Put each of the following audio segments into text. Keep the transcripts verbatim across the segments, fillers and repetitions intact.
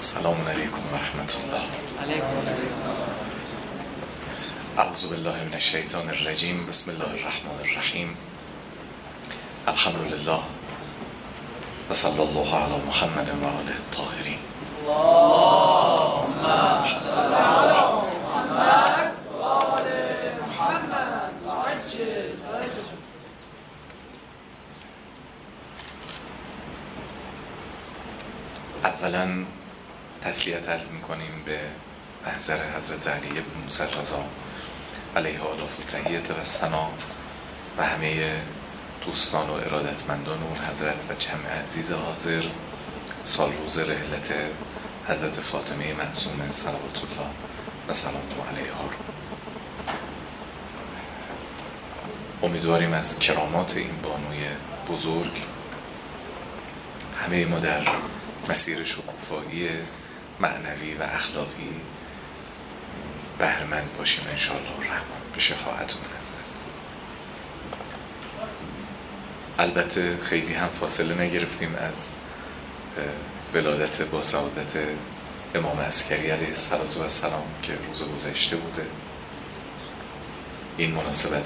سلام علیکم و رحمت الله. علیکم السلام. اعوذ بالله من الشیطان الرجیم. بسم الله الرحمن الرحیم. الحمد لله و صلی الله علی محمد و آله الطاهرین. اللهم صل علی محمد و آل محمد و عجل فرجهم. اولا تسلیت عرض میکنیم به محضر حضرت علی بن موسی رضا علیه آلاف التحیت و ثنا و همه دوستان و ارادتمندان اون حضرت و جمع عزیز حاضر سال روز رحلت حضرت فاطمه معصومه صلوات الله و سلام علیها رو امیدواریم از کرامات این بانوی بزرگ همه ما در مسیر شکوفایی معنوی و اخلاقی بهره‌مند باشیم انشاءالله الرحمن به شفاعت اون حضرت. البته خیلی هم فاصله نگرفتیم از ولادت با سعادت امام عسکری علیه السلام که روز گذشته بوده. این مناسبت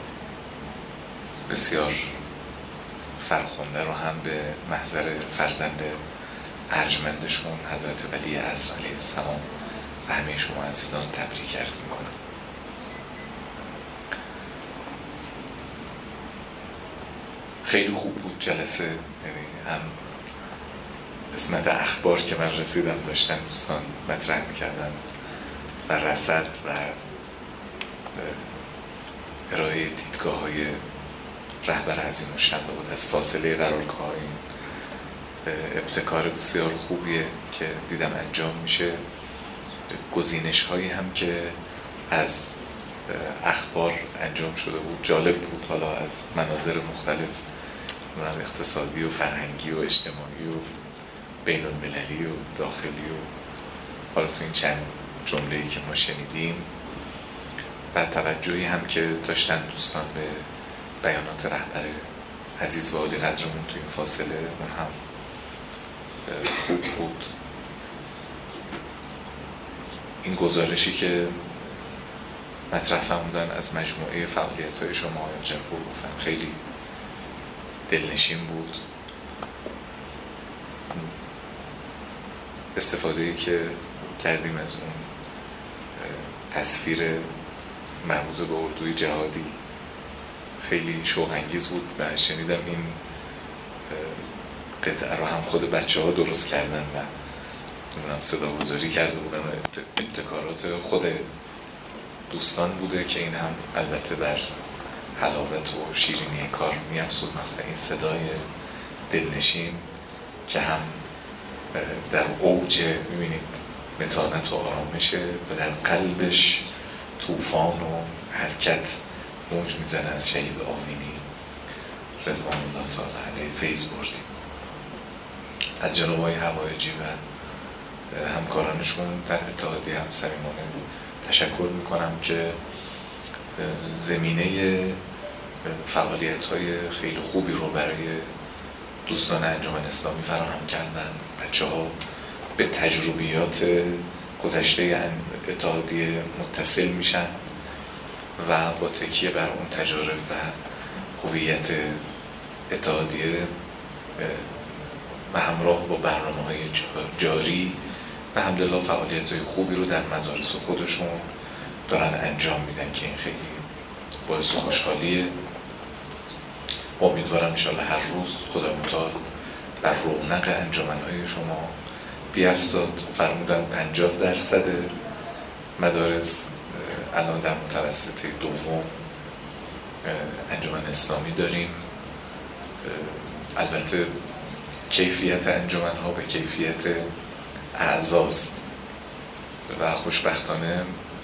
بسیار فرخنده رو هم به محضر فرزند ارجمندشون حضرت ولی عصر علیه السلام و همه شما عزیزان تبریک عرض میکنم. خیلی خوب بود جلسه، یعنی هم قسمت اخبار که من رسیدم داشتن دوستان مطرح میکردن و رصد و ارائه دیدگاه های رهبر عظیم الشأن بود. از فاصله قرارگاه این ابتکار بسیار خوبیه که دیدم انجام میشه. گزینش هایی هم که از اخبار انجام شده بود جالب بود، حالا از مناظر مختلف اقتصادی و فرهنگی و اجتماعی و بین المللی و داخلی و حالا تو این چند جمله‌ای که ما شنیدیم و توجهی هم که داشتن دوستان به بیانات رهبر عزیز و عالی قدرمون تو این فاصله اون هم خوب بود. این گزارشی که مطرح فرمودن از مجموعه فعالیت‌های شما آقای جبور گفتن خیلی دلنشین بود. استفاده‌ای که کردیم از اون تصویر مربوط به اردوی جهادی خیلی شوق‌انگیز بود و شنیدم این قطعه رو هم خود بچه ها درست کردن و اونم صدا گذاری کرده بودن و ابتکارات خود دوستان بوده که این هم البته بر حلاوت و شیرینی کار می‌افزود. مثلا این صدای دلنشین که هم در اوج می‌بینید متانت و آرامشه و در قلبش طوفان و حرکت موج میزنه از شهید آمینی رضوان الله تعالی علیه فیض بردیم. از جناب آقای حوایجی و همکارانشون در اتحادیه هم صمیمانه تشکر میکنم که زمینه فعالیت‌های خیلی خوبی رو برای دوستان انجمن اسلامی فراهم کردن. بچه‌ها به تجربیات گذشته اتحادیه متصل میشن و با تکیه بر اون تجارب و هویت اتحادیه و همراه با برنامه‌های جاری و الحمدلله فعالیت‌های خوبی رو در مدارس خودشون دارن انجام میدن که این خیلی باعث خوشحالیه. امیدوارم انشاءالله هر روز خدا متعال بر رونق انجمن‌های شما بیفزاد. فرمودن پنجاه درصد مدارس الان در متوسطه دوم انجمن اسلامی داریم. البته کیفیت انجمن ها به کیفیت اعضاست و خوشبختانه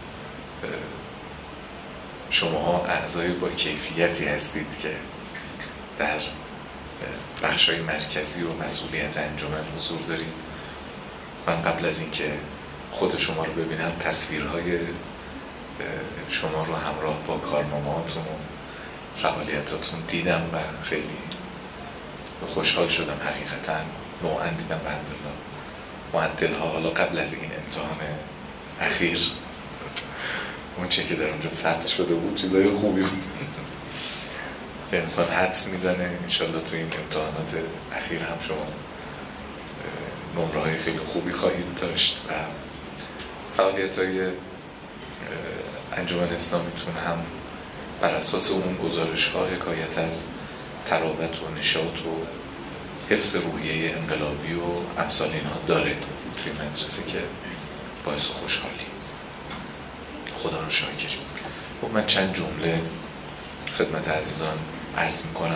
شماها اعضای با کیفیتی هستید که در بخش‌های مرکزی و مسئولیت انجمن حضور دارید. من قبل از اینکه خود شما رو ببینم تصویرهای شما رو همراه با کارنامه‌هاتون و فعالیتاتون دیدم و خیلی خوشحال شدم. حقیقتاً نوعا دیدم الحمدلله معدل ها حالا قبل از این امتحان اخیر اون چه که در اونجا ثبت شده بود چیزای خوبی بود که انسان حدس میزنه. انشالله تو این امتحانات اخیر هم شما نمره های خیلی خوبی خواهید داشت و فعالیت های انجمن اسلامیتون هم بر اساس اون گزارش ها حکایت از تراوت و نشاط و حفظ روحیه انقلابی و امثال اینها داره توی مدرسه که باعث خوشحالی. خدا رو شاکریم. خب من چند جمله خدمت عزیزان عرض میکنم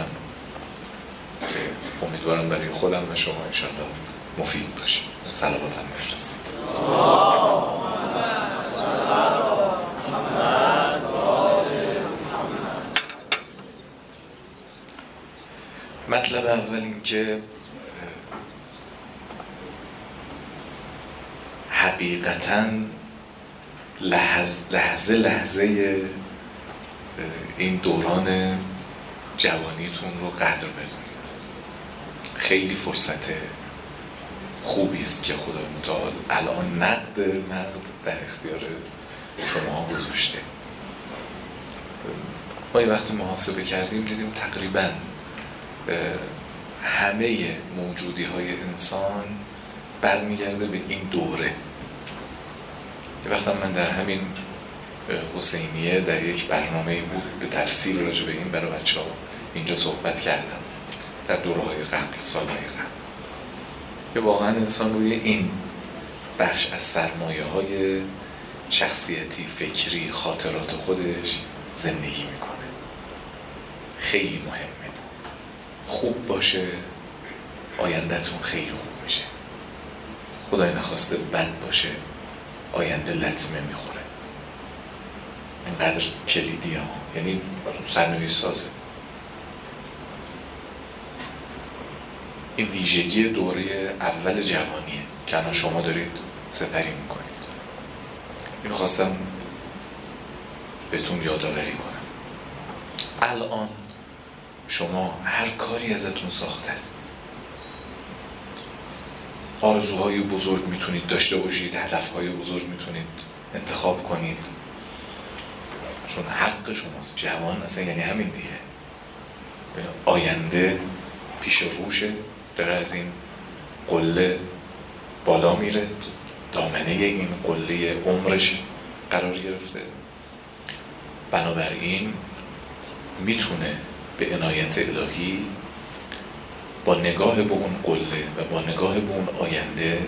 که امیدوارم برای خودم و شما انشاءالله مفید باشه. صلوات هم بفرستید. مطلب اول این که حقیقتاً لحظه لحظه لحظه این دوران جوانیتون رو قدر بدونید. خیلی فرصت خوبی است که خدای متعال الان نقد نقد در اختیار شما گذاشته. ما یه وقتی محاسبه کردیم دیدیم تقریباً همه موجودی های انسان برمیگرده به این دوره. یه وقتا من در همین حسینیه در یک برنامه بود به تفصیل راجع به این برای بچه ها اینجا صحبت کردم در دوره های قبل، سالهای قبل، که واقعا انسان روی این بخش از سرمایه های شخصیتی، فکری، خاطرات خودش زندگی میکنه. خیلی مهمه. خوب باشه آیندهتون خیلی خوب میشه. خدای نخواسته بد باشه آینده لطمه میخوره. اینقدر کلیدی ها، یعنی سرنوشت سازه. این ویژگی دوره اول جوانیه که الان شما دارید سپری میکنید. اینو خواستم بهتون یادآوری کنم. الان شما هر کاری ازتون ساخته است، آرزوهای بزرگ میتونید داشته باشید، هدفهای بزرگ میتونید انتخاب کنید، چون حق شماست. جوان اصلا یعنی همین دیگه، آینده پیش روشه، داره از این قله بالا میره، دامنه این قله عمرش قرار گرفته. بنابراین میتونه به عنایت الهی با نگاه به اون قله و با نگاه به اون آینده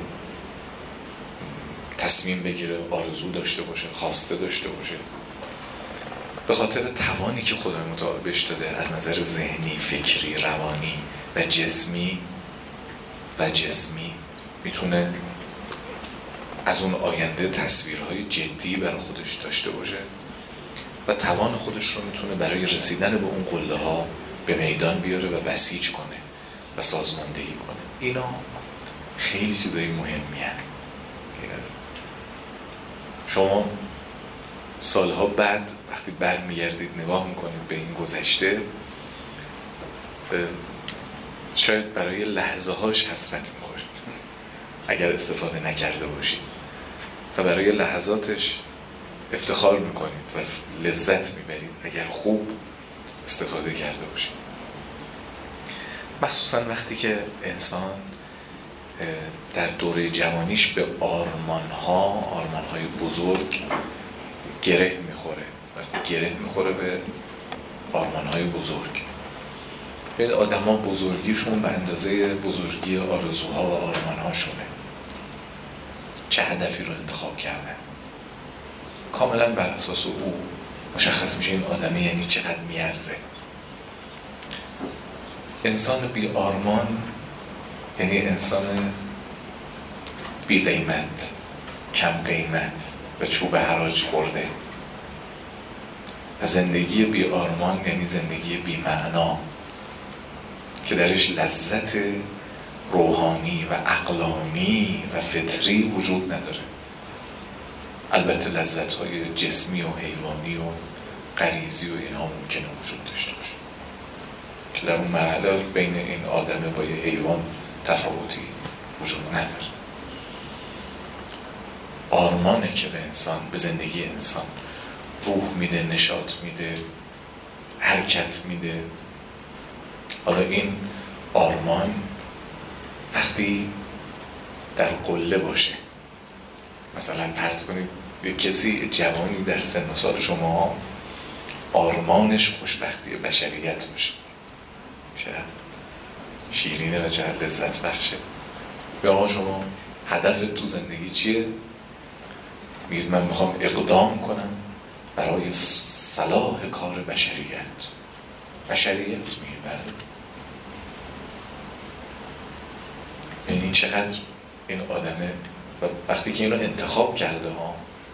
تصمیم بگیره، آرزو داشته باشه، خواسته داشته باشه. به خاطر توانی که خدا متعال بهش داده از نظر ذهنی، فکری، روانی و جسمی و جسمی میتونه از اون آینده تصویرهای جدی برای خودش داشته باشه و توان خودش رو میتونه برای رسیدن به اون قله ها به میدان بیاره و بسیج کنه و سازماندهی کنه. اینا خیلی چیزای مهمی هست. شما سالها بعد وقتی برمیگردید نگاه میکنید به این گذشته، شاید برای لحظه هاش حسرت میخورید اگر استفاده نکرده باشید و برای لحظاتش افتخار میکنید و لذت میبرید اگر خوب استفاده کرده باشید. مخصوصا وقتی که انسان در دوره جوانیش به آرمانها آرمانهای بزرگ گره میخوره. وقتی گره میخوره به آرمانهای بزرگ، این آدم ها بزرگیشون به اندازه بزرگی آرزوها و آرمانهاشونه. چه هدفی رو انتخاب کردن کاملا بر اساس او مشخص میشه این آدمی یعنی چقدر میارزه. انسان بی آرمان یعنی انسان بی قیمت، کم قیمت و چوب حراج خورده. و زندگی بی آرمان یعنی زندگی بی معنا که درش لذت روحانی و عقلانی و فطری وجود نداره. البته لذت‌های جسمی و حیوانی و غریزی و اینها ممکنه وجود داشته باشه که در اون مرحله بین این آدم با یه حیوان تفاوتی وجود نداره. آرمانه که به انسان، به زندگی انسان روح میده، نشاط میده، حرکت میده. حالا این آرمان وقتی در قله باشه، مثلا فرض کنید یه کسی جوانی در سن و سال شما آرمانش خوشبختی بشریت باشه، چه شیرینه و چه لذت بخشه. یا آقا شما هدفت تو زندگی چیه؟ میگید من میخوام اقدام کنم برای صلاح کار بشریت. بشریت میگه بله. یعنی این چقدر این آدمه و وقتی که اینو انتخاب کرده ها،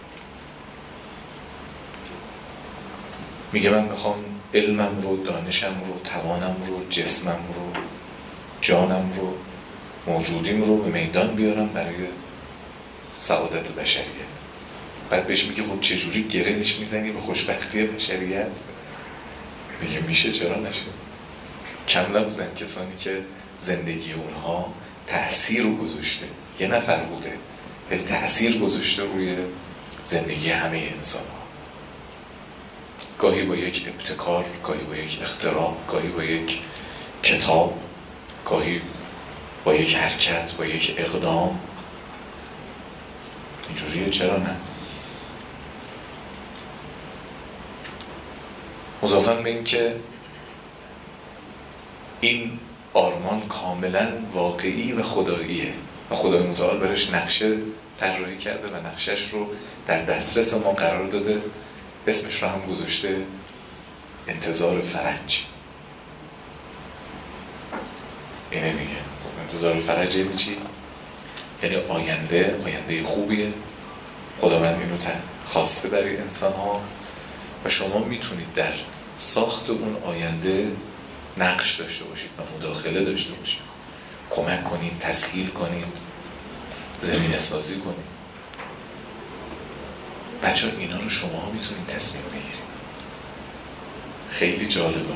میگه من میخوام علمم رو، دانشم رو، توانم رو، جسمم رو، جانم رو، موجودیم رو به میدان بیارم برای سعادت بشریت. بعد بهش میگه خب چجوری گرهش میزنی به خوشبختی بشریت؟ میگه میشه، چرا نشه؟ کم نبودن کسانی که زندگی اونها تأثیر رو گذاشته. یه نفر بوده ولی تأثیر گذاشته روی زندگی همه انسان ها. گاهی با یک ابتکار، گاهی با یک اختراع، گاهی با یک کتاب، گاهی با یک حرکت، با یک اقدام. اینجوریه، چرا نه؟ مضافاً به این که این آرمان کاملا واقعی و خداییه و خدای متعال برش نقشه طراحی کرده و نقشش رو در دسترس ما قرار داده. اسمش رو هم گذاشته انتظار فرج. اینه دیگه. انتظار فرج یعنی چی؟ یعنی آینده، آینده خوبیه. خداوند اینو خواسته برای انسان ها و شما میتونید در ساخت اون آینده نقش داشته باشید و مداخله داشته باشید، کمک کنید، تسهیل کنید، زمینه سازی کنید. بچه ها اینا رو شما ها میتونید تصمیم بگیرید. خیلی جالبه.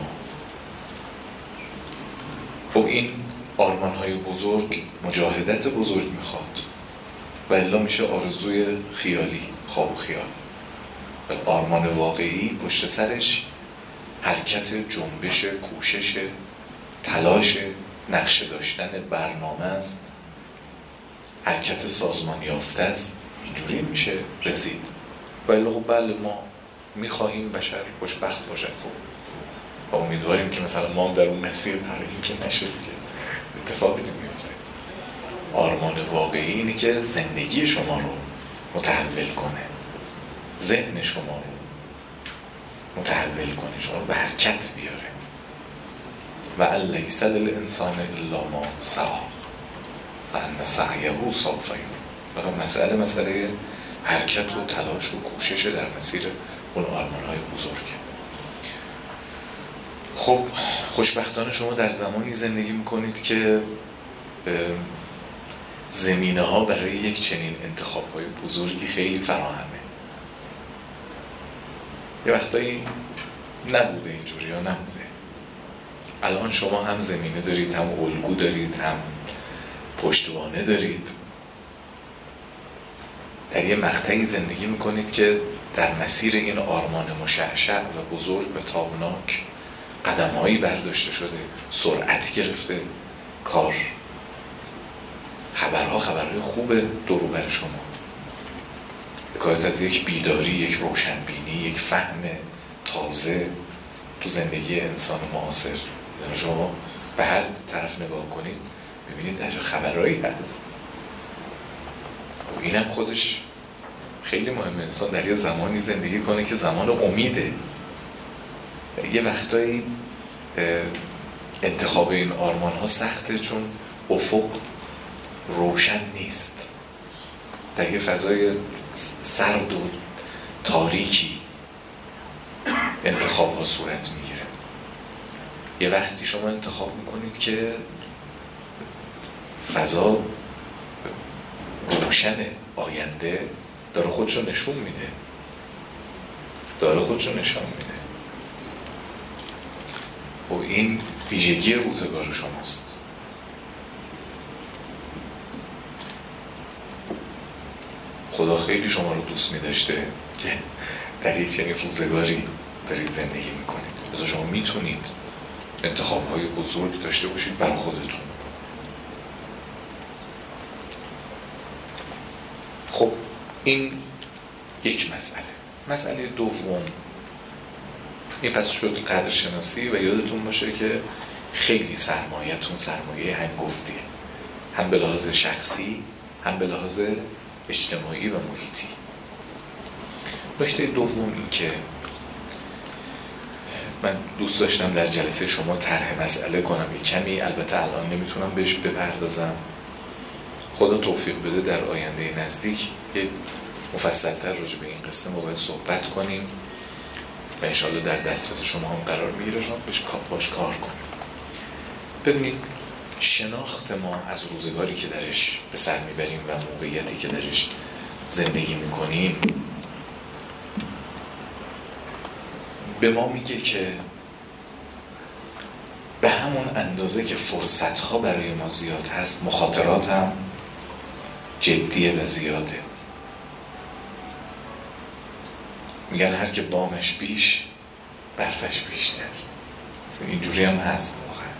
خب این آرمان های بزرگ مجاهدت بزرگ میخواد و الا میشه آرزوی خیالی، خواب و خیال. و آرمان واقعی پشت سرش حرکت، جنبش، کوشش، تلاش، نقشه داشتن، برنامه است، حرکت سازمان یافته است. اینجوری میشه رسید. ولی خب بله ما میخواهیم بشر خوشبخت باشد، خب و امیدواریم که مثلا ما هم در اون مسیر تا اینکه نشد که اتفاقی میفته. آرمان واقعی اینه که زندگی شما رو متحول کنه، ذهن شما رو متحول کنه، شما رو به حرکت بیاره. و الیس للانسان الا ما سعی و ان سعیه سوف یرى. مسئله مسئله حرکت و تلاش و کوشش در مسیر اون آرمان‌های بزرگه. خب خوشبختانه شما در زمانی زندگی میکنید که زمینه ها برای یک چنین انتخاب‌های بزرگی خیلی فراهمه. یه وقتایی نبوده اینجوری یا نبوده. الان شما هم زمینه دارید، هم الگو دارید، هم پشتوانه دارید. در یه مقطعی زندگی میکنید که در مسیر این آرمان مشعشع و بزرگ و تابناک قدم‌هایی برداشته شده، سرعت گرفته کار، خبرها خبرهای خوب دور و بر شما، حکایت از یک بیداری، یک روشنبینی، یک فهم تازه تو زندگی انسان معاصر. شما به هر طرف نگاه کنید ببینید در خبرهایی هست. اینم خودش خیلی مهمه، انسان در یه زمانی زندگی کنه که زمان امیده. یه وقتایی انتخاب این آرمان ها سخته چون افق روشن نیست، در یه فضای سرد و تاریکی انتخاب ها صورت میگیره. یه وقتی شما انتخاب میکنید که فضا روشن، آینده داره خودشو نشون میده، داره خودشو نشون میده و این ویژگی روزگار شماست. خدا خیلی شما رو دوست می داشته که در یک چنین روزگاری دارید زندگی میکنید. بذار شما میتونید انتخاب‌های بزرگ داشته باشید برای خودتون. خب این یک مسئله. مسئله دوم، این پس شد قدرشناسی و یادتون باشه که خیلی سرمایه‌تون سرمایه هنگفتیه، هم به لحاظ شخصی هم به لحاظ اجتماعی و محیطی. نکته دوم این که من دوست داشتم در جلسه شما طرح مسئله کنم یک کمی، البته الان نمیتونم بهش بپردازم، خدا توفیق بده در آینده نزدیک یک مفصل‌تر راجع به این قصه ما باید صحبت کنیم و انشاءالله در دسترس شما هم قرار میگیره، شما باش کار کنیم. ببینید شناخت ما از روزگاری که درش به سر میبریم و موقعیتی که درش زندگی میکنیم به ما میگه که به همون اندازه که فرصت‌ها برای ما زیاد هست، مخاطرات هم جدیه و زیاده. میگن هر که بامش بیش برفش بیشتر. اینجوری هم هست واقعا.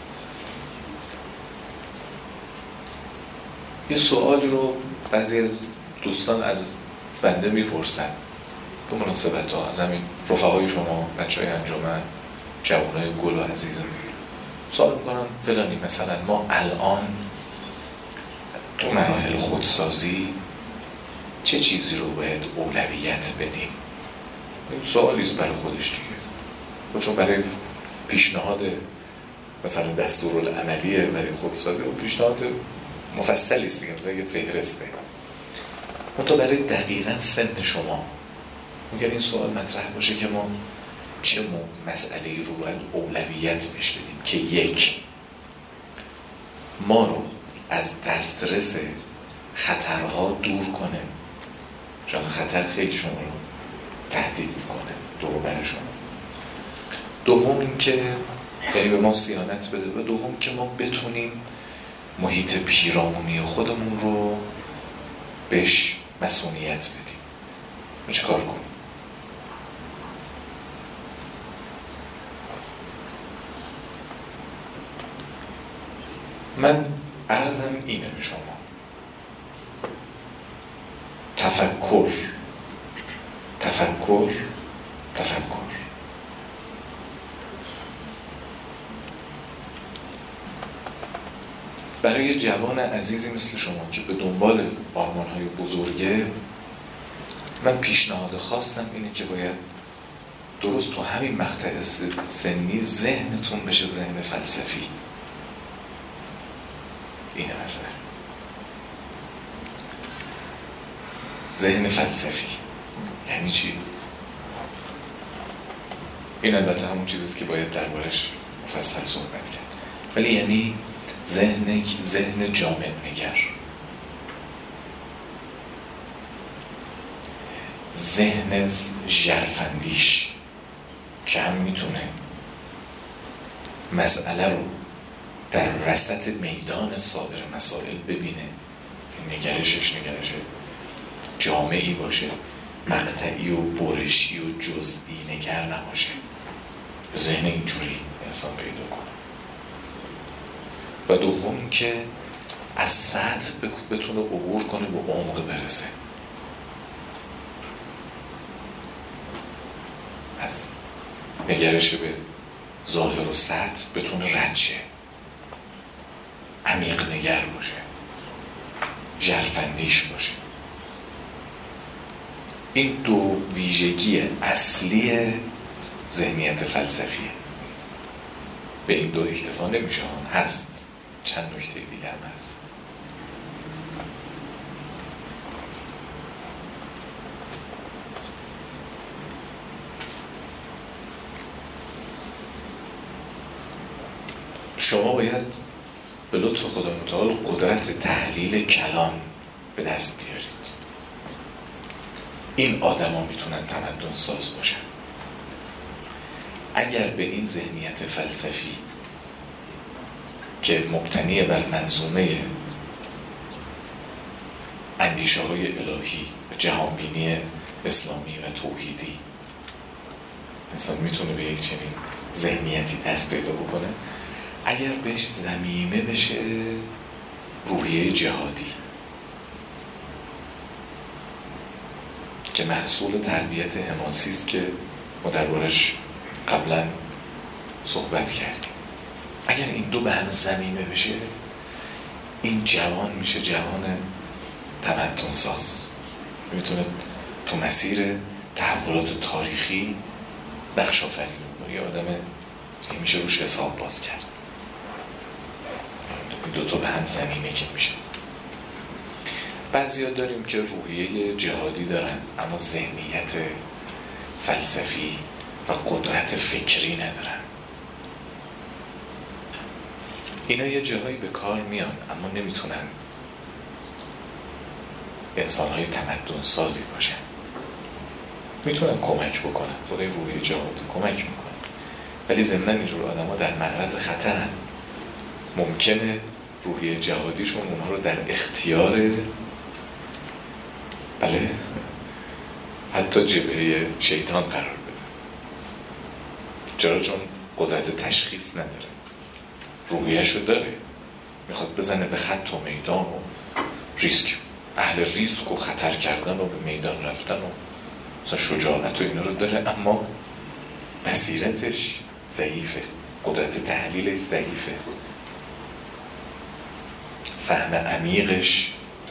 یه سوالی رو بعضی از دوستان از بنده میپرسن به مناسبت ها، از همین رفقای شما، بچه های انجمن، جوانای گل و عزیزم سوال میکنن فلانی مثلا ما الان تو مراحل خودسازی چه چیزی رو باید اولویت بدیم؟ این سوالیست برای خودش دیگه، چون برای پیشنهاد مثلا دستورالعملیه برای خودسازی و پیشنهاد مفصلیست دیگه، مثلا یه فهرسته. منتها برای دقیقاً سن شما ممکن این سوال مطرح باشه که ما چه مسئله‌ای رو باید اولویت بهش بدیم که یک، ما رو از دسترس خطرها دور کنه، چون خطر خیلی شما رو تهدید میکنه دور و بر شما. دوم این که یعنی به ما صیانت بده و دوم که ما بتونیم محیط پیرامونی خودمون رو بهش مسئولیت بدیم. چه کار کنیم؟ من عرضم اینه به شما، تفکر تفکر تفکر برای جوان عزیزی مثل شما که به دنبال آرمان‌های بزرگه، من پیشنهاد خواستم اینه که باید درست تو همین مقطع سنی ذهنتون بشه ذهن فلسفی. اینه مثلا ذهن فلسفی یعنی چی؟ این البته همون چیزیست که باید دربارش مفصل صحبت کرد، ولی یعنی ذهن ذهن جامع نگر، ذهن ژرفاندیش که هم میتونه مسئله رو در وسط میدان سایر مسائل ببینه، نگرشش نگرش جامعی باشه، مقطعی و برشی و جزئی نگر نباشه. ذهن اینجوری انسان پیدا کنه. و دوم که از سطح بتونه عبور کنه به عمق برسه، از نگرش به ظاهر و سطح بتونه رد شه، عمیق نگر باشه، ژرفاندیش باشه. این دو ویژگی اصلی ذهنیت فلسفیه. به این دو اکتفا نمیشه، هست چند نکته دیگه هم هست. شما باید به لطف خدا متعال قدرت تحلیل کلام به دست بیارید. این آدم ها میتونن تمدن ساز باشن. اگر به این ذهنیت فلسفی که مبتنی بر منظومه اندیشه های الهی و جهانبینی اسلامی و توحیدی. انسان میتونه به یک چنین ذهنیتی دست پیدا بکنه اگر بهش ضمیمه بشه روحیه جهادی که محصول تربیت حماسی است که ما دربارش قبلا صحبت کردیم. اگر این دو به هم ضمیمه بشه این جوان میشه جوان تمدن ساز، میتونه تو مسیر تحولات تاریخی نقش آفرینی کنه. یه آدم که میشه روش حساب باز کرد. این دو تا به هم ضمیمه که میشه. بعضیا داریم که روحیه جهادی دارن اما ذهنیت فلسفی و قدرت فکری ندارن. اینا یه جاهایی به کار میان اما نمیتونن انسان‌های تمدن سازی باشن. میتونن کمک بکنن، خدای روحیه جهادی کمک میکنن، ولی ضمناً اینجور آدم ها در معرض خطرن. ممکنه روحیه جهادیشون اونها رو در اختیار بله حتی جبهه شیطان قرار بده. چرا؟ چون قدرت تشخیص نداره، روحیه‌شو داره، میخواد بزنه به خط و میدان و ریسک، اهل ریسک و خطر کردن و به میدان رفتن و مثلا شجاعت و اینا رو داره، اما بصیرتش ضعیفه، قدرت تحلیلش ضعیفه، فهم عمیقش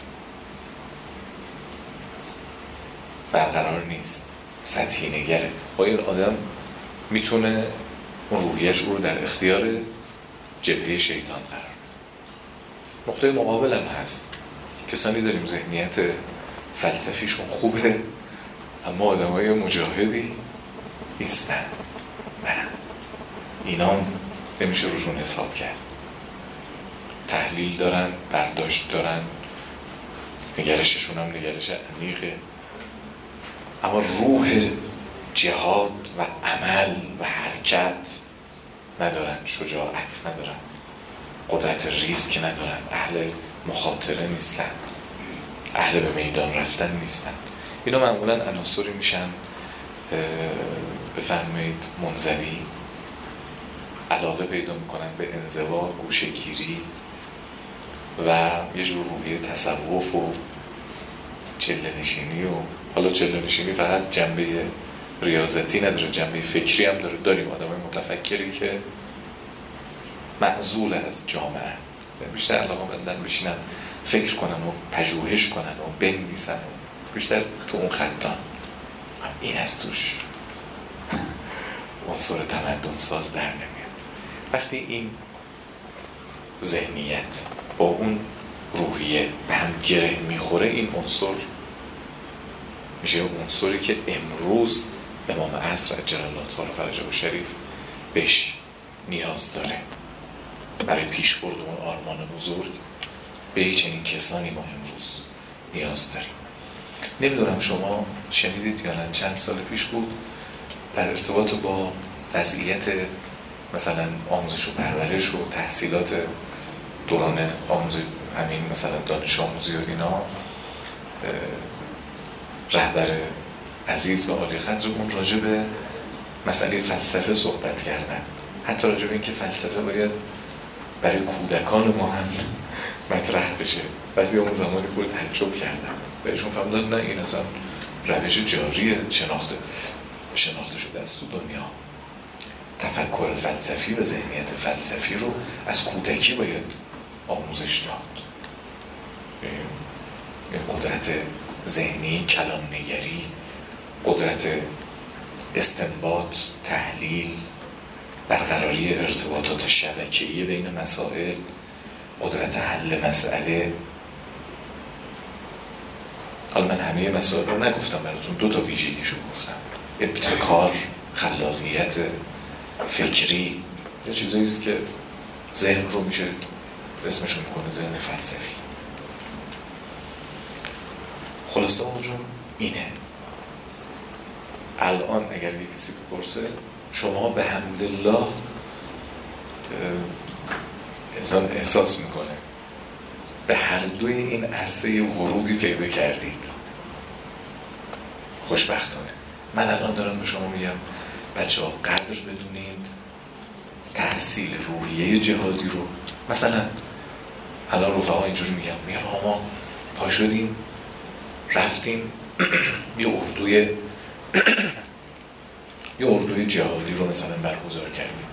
برقرار نیست، سطحی نگره. با این آدم میتونه اون روحیش رو در اختیار جبهه شیطان قرار بده. نقطه مقابل هم هست، کسانی داریم ذهنیت فلسفیشون خوبه اما آدم های مجاهدی نیستن. نه، اینا نمیشه روشون حساب کرد. تحلیل دارن، برداشت دارن، نگرششون هم نگرش عمیقه، اما روح جهاد و عمل و حرکت ندارن، شجاعت ندارن، قدرت ریسک ندارن، اهل مخاطره نیستن، اهل به میدان رفتن نیستن. اینا معمولا عناصری میشن بفرمایید منزوی، علاقه پیدا میکنن به انزوا، گوشه‌گیری و یه جور روحیه تصوف و چله نشینی. و حالا چله نشینی فقط جنبه ریاضتی نداره، جنبه فکری هم داره. داریم آدمای متفکری که معزول از جامعه، بیشتر علاقه مندن بشینن فکر کنن و پژوهش کنن و بنویسن و بیشتر تو اون خطان. این از توش عنصر تمدن ساز در نمیاد. وقتی این ذهنیت با اون روحیه به هم گره میخوره، این عنصر میشه عنصری که امروز امام عصر عجل الله تعالی فرجه و شریف بهش نیاز داره. برای پیشبرد اون آرمان بزرگ به چنین کسانی ما امروز نیاز داریم. نمیدونم شما شنیدید یا نه، چند سال پیش بود در ارتباط با وضعیت مثلا آموزش و پرورش و تحصیلات دوران آموزش، همین مثلا دانش آموزی و اینا، رهبر عزیز و عالی قدر اون راجع به مسئله فلسفه صحبت کردن، حتی راجع به این که فلسفه باید برای کودکان ما هم مطرح بشه. بعضی اون زمانی خود تعجب کردن، بهشون فهمیدن نه، این اصلا روش جاریه، شناخته شناخته شده از تو دنیا. تفکر فلسفی و ذهنیت فلسفی رو از کودکی باید آموزش داد. این قدرت ذهنی، کلام نگری، قدرت استنباط، تحلیل، برقراری ارتباطات شبکه‌ای بین مسائل، قدرت حل مسئله. حالا من همه مسائل رو نگفتم براتون، دو تا ویژگیشو گفتم: ابتکار، خلاقیت فکری، یه چیزایی است که ذهن رو میشه اسمشون میکنه ذهن فلسفی. خلاصه اونجون اینه. الان اگر یه کسی بپرسه شما به حمدالله انسان احساس میکنه به هر دوی این عرصه ورودی پیدا کردید. خوشبختانه. من الان دارم به شما میگم بچه ها قدر بدونید تحصیل روحیه جهادی رو. مثلا الان رفقا اینجوری میگم میگم ما پا شدیم رفتیم یه اردوی یه اردوی جهادی رو مثلا برگزار کردیم.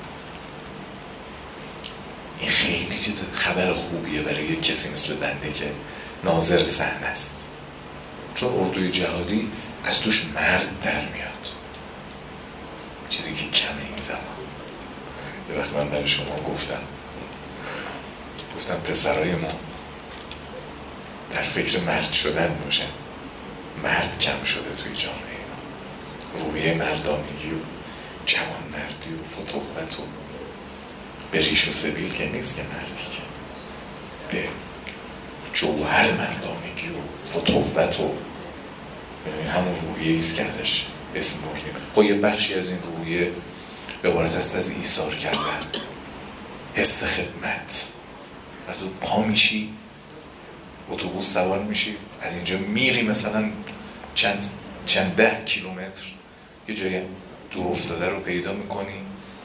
این خیلی چیز خبر خوبیه برای کسی مثل بنده که ناظر صحنه است، چون اردوی جهادی از توش مرد در میاد، چیزی که کمه این زمان. یه وقت من در شما گفتم گفتم پسرای ما در فکر مرد شدن باشن، مرد کم شده توی جامعه، روحیه مردانگی و جوان مردی و فتوحت و به ریش و سبیل که نیست که مردی که به جوهر مردانگی و فتوحت و همون روحیه ایست که ازش اسم بردیم. خب یه بخشی از این روحیه عبارت است از ایثار کردن، حس خدمت. و تو پا میشی اتوبوس سوار میشی از اینجا میری مثلا چند چند ده کیلومتر یه جای دور افتاده رو پیدا میکنی،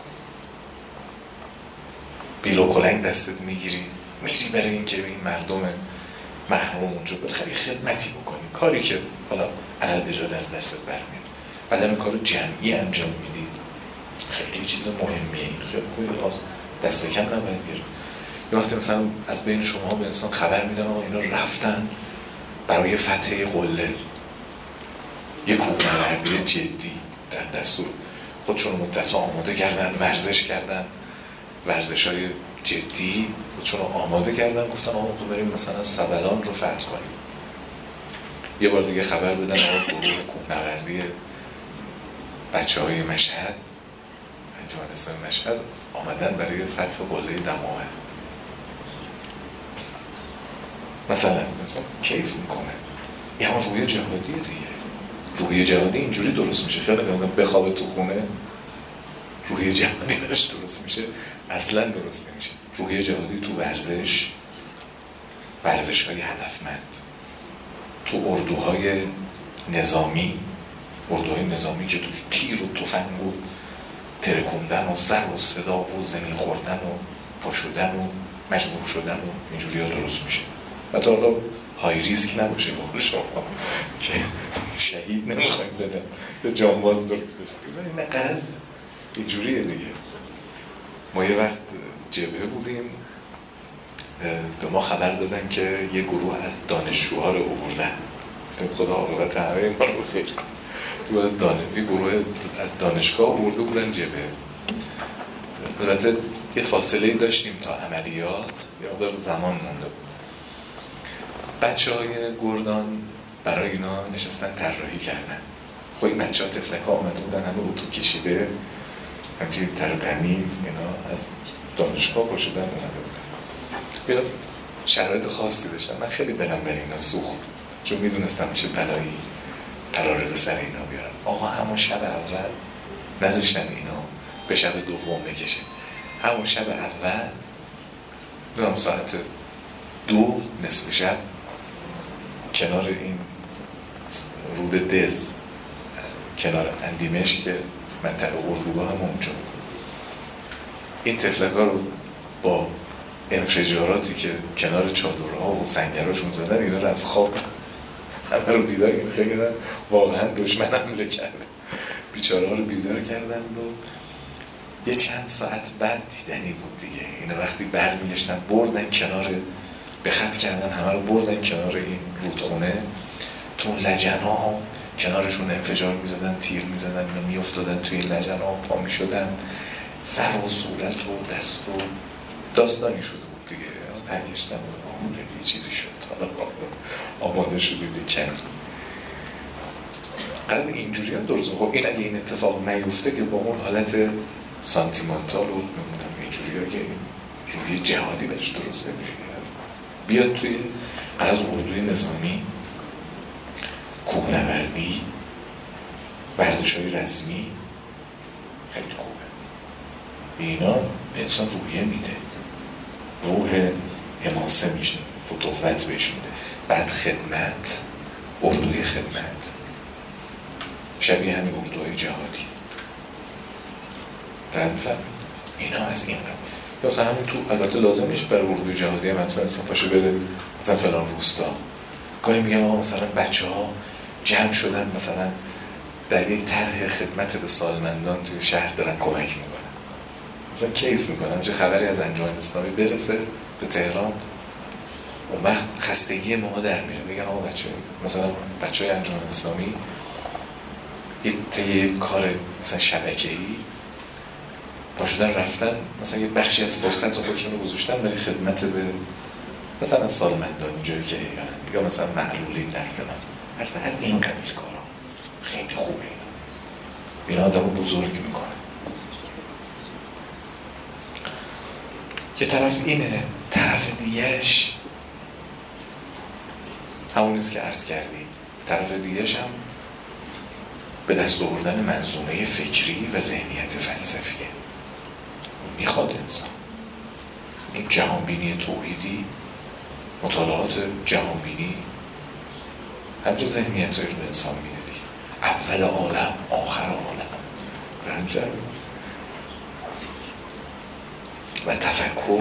بیل و کلنگ دستت میگیری میری برای اینکه به این مردم محروم اونجا بخری خدمتی بکنی، کاری که حالا علل اجاده از دستت برمیاد. ولی این کار جمعی انجام میدید، خیلی چیز مهمیه. این خیلی خوبی از دست کم نباید گرفت. یه وقتی مثلا از بین شما به انسان خبر میدن آقا اینا رفتن برای فتح قله، یه کوهنوردی جدی در دستور خودشون مدت آماده کردن، ورزش کردن، ورزش های جدی خودشون آماده کردن، گفتن آقا بریم مثلا سبلان رو فتح کنیم. یه بار دیگه خبر بدن آقا گروه کوهنوردی بچه های مشهد، انجمن مشهد آمدن برای فتح قله دماوند. مثلا مثلا کیف میکنه. یه همون روی جهادیه دیگه. روی جهادی اینجوری درست میشه. خیلی نمیدونم بخوابه تو خونه روی جهادی برش درست میشه، اصلا درست نمیشه. روی جهادی تو ورزش، ورزش های هدفمند، تو اردوهای نظامی، اردوهای نظامی که تو تیر و تفنگ و ترکوندن و سر و صدا و زمین خوردن و پا شدن و مجبور شدن و اینجوری ها درست میشه. و تا حالا های ریسک نباشه بقول شما که شهید نمیخوایم بدن یا جانباز درست بشه. این قرض اینجوریه دیگه. ما یه وقت جبهه بودیم، به ما خبر دادن که یه گروه از دانشجوها رو آوردن. خدا عاقبت همه این ما رو خیر کن. گروه از دانشجو گروه از دانشگاه آورده بودن جبهه. البته یه فاصله داشتیم تا عملیات، یا دار زمان مونده بود. بچه های گردان برای اینا نشستن طراحی کردن. خب این بچه ها تفلک ها آمده بودن، همه اتو کشیده، همچین تر و تمیز، اینا از دانشگاه پاشدن اومده بودن. شرایط خاصی داشتن. من خیلی دلم بر اینا سوخت، چون میدونستم چه بلایی قراره به سر اینا بیارن. آقا همون شب اول نذاشتن اینا به شب دوم بکشه. همون شب اول دو ساعت دو نصف شب کنار این رود دز، کنار اندیمش که منطقه اردوگاه هم اونجا، این تفلک ها رو با انفجاراتی که کنار چادرها و سنگراشون زدن اینا رو از خواب همه رو بیدار کردن. خیلی کردن واقعا دشمن حمله کرده، بیچاره ها رو بیدار کردن و یه چند ساعت بعد دیدنی بود دیگه. اینا وقتی برمیگشتن بردن کنار، به خط کردن همه رو بردن کنار این رودخونه، تو لجنا ها کنارشون انفجار میزدن، تیر میزدن، اینا میافتادن توی لجنا ها، پا میشدن، سر و صورت و دست و داستانی شده بود دیگه. برگشتن و آمونه یه چیزی شد، حالا آماده شدید کم قرض اینجوری هم درست. خب این اگه این اتفاق نیفته که با اون حالت سانتیمانتال و نمونم اینجوری ها که روی جهادی برش درست نمیشه بیاد توی قرض اردوی نظامی، کوهنوردی، ورزش های رسمی، خیلی خوبه. اینا به انسان روحیه میده، روح حماسه میشه، فتوت بهش میده. بعد خدمت، اردوی خدمت شبیه همین اردوهای جهادی در میفهمید اینا از این رو یا مثلا همین تو، البته لازم نیست برای اردوی جهادی هم حتما اصلا پاشه بره مثلا فلان روستا. گاهی میگم آقا مثلا بچه ها جمع شدن مثلا در یک طرح خدمت به سالمندان توی شهر دارن کمک میکنن، مثلا کیف میکنن چه خبری از انجمن اسلامی برسه به تهران، اون وقت خستگی ما در میره. میگن آقا بچه مثلا بچه های انجمن اسلامی یک طی کار مثلا شبکه‌ای پاشدن رفتن مثلا یه بخشی از فرصت خودشون رو گذاشتن برای خدمت به مثلا سالمندان اینجایی که ایران یا مثلا معلولین در فلان، اصلا از این قبیل کارا خیلی خوبه. اینا اینا آدم رو بزرگ میکنه. یه طرف اینه، طرف دیگهش همونیست که عرض کردیم. طرف دیگهش هم به دست آوردن منظومه فکری و ذهنیت فلسفیه. میخواد انسان این جهانبینی توحیدی، مطالعات جهانبینی همچون ذهنیت رو به انسان میده دیگه. اول عالم آخر عالم در و تفکر،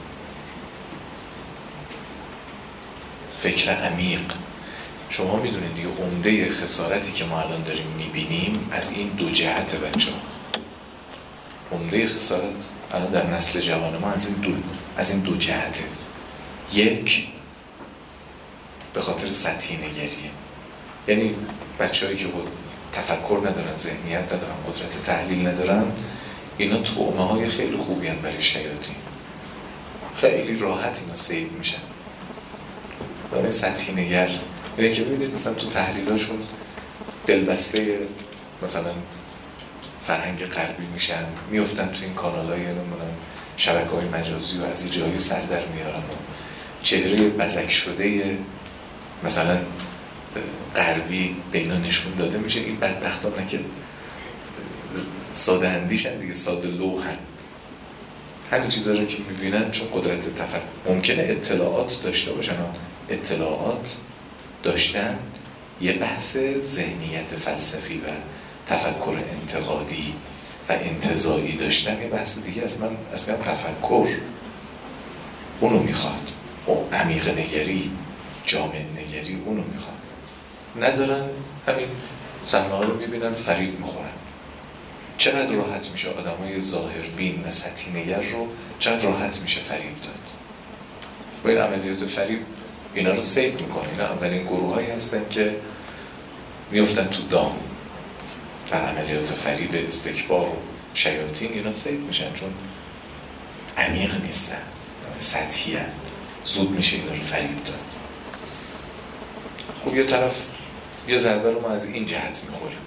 فکر عمیق. شما میدونید دیگه عمده خسارتی که ما الان داریم میبینیم از این دو جهت بچه ها. عمده خسارت الان در نسل جوان ما از این دو از این دو جهته. یک به خاطر سطحی نگریه، یعنی بچه‌هایی که خود تفکر ندارن، ذهنیت ندارن، قدرت تحلیل ندارن، اینا طعمه های خیلی خوبی هم برای شیاطین. خیلی راحت اینا سید میشن. برای سطحی نگر اینه که ببینید مثلا تو تحلیلاشون دلبسته مثلا فرهنگ غربی میشن، میفتن تو این کانالای نمیدونم شبکه‌های مجازی و از این جایی سر در میارن و چهره بزک شده مثلا غربی به اینا نشون داده میشه. این بدبختان نه که ساده اندیشن دیگه، ساده لوحن. همین چیزا رو که میبینن چون قدرت تفکر ممکنه اطلاعات داشته باشن، اطلاعات داشتن یه بحث ذهنیت فلسفی و تفکر انتقادی و انتزاعی داشتن یه بحث دیگه. از من اصلا تفکر اونو میخواد، اون عمیق نگری، جامع نگری اونو میخواد. ندارن همین صحنه ها رو میبینن فریب میخورن. چقدر راحت میشه آدمای ظاهربین و سطحی نگر رو چقدر راحت میشه فریب داد. با این عملیات فریب اینا رو سید میکنه. اینا اولین گروه هایی هستن که میفتن تو دام و عملیات فریب استکبار و شیاطین اینا سید میشن، چون عمیق نیستن، سطحی هن. زود میشه اینا رو فریب داد. خب یه طرف یه ضربه رو ما از این جهت میخوریم،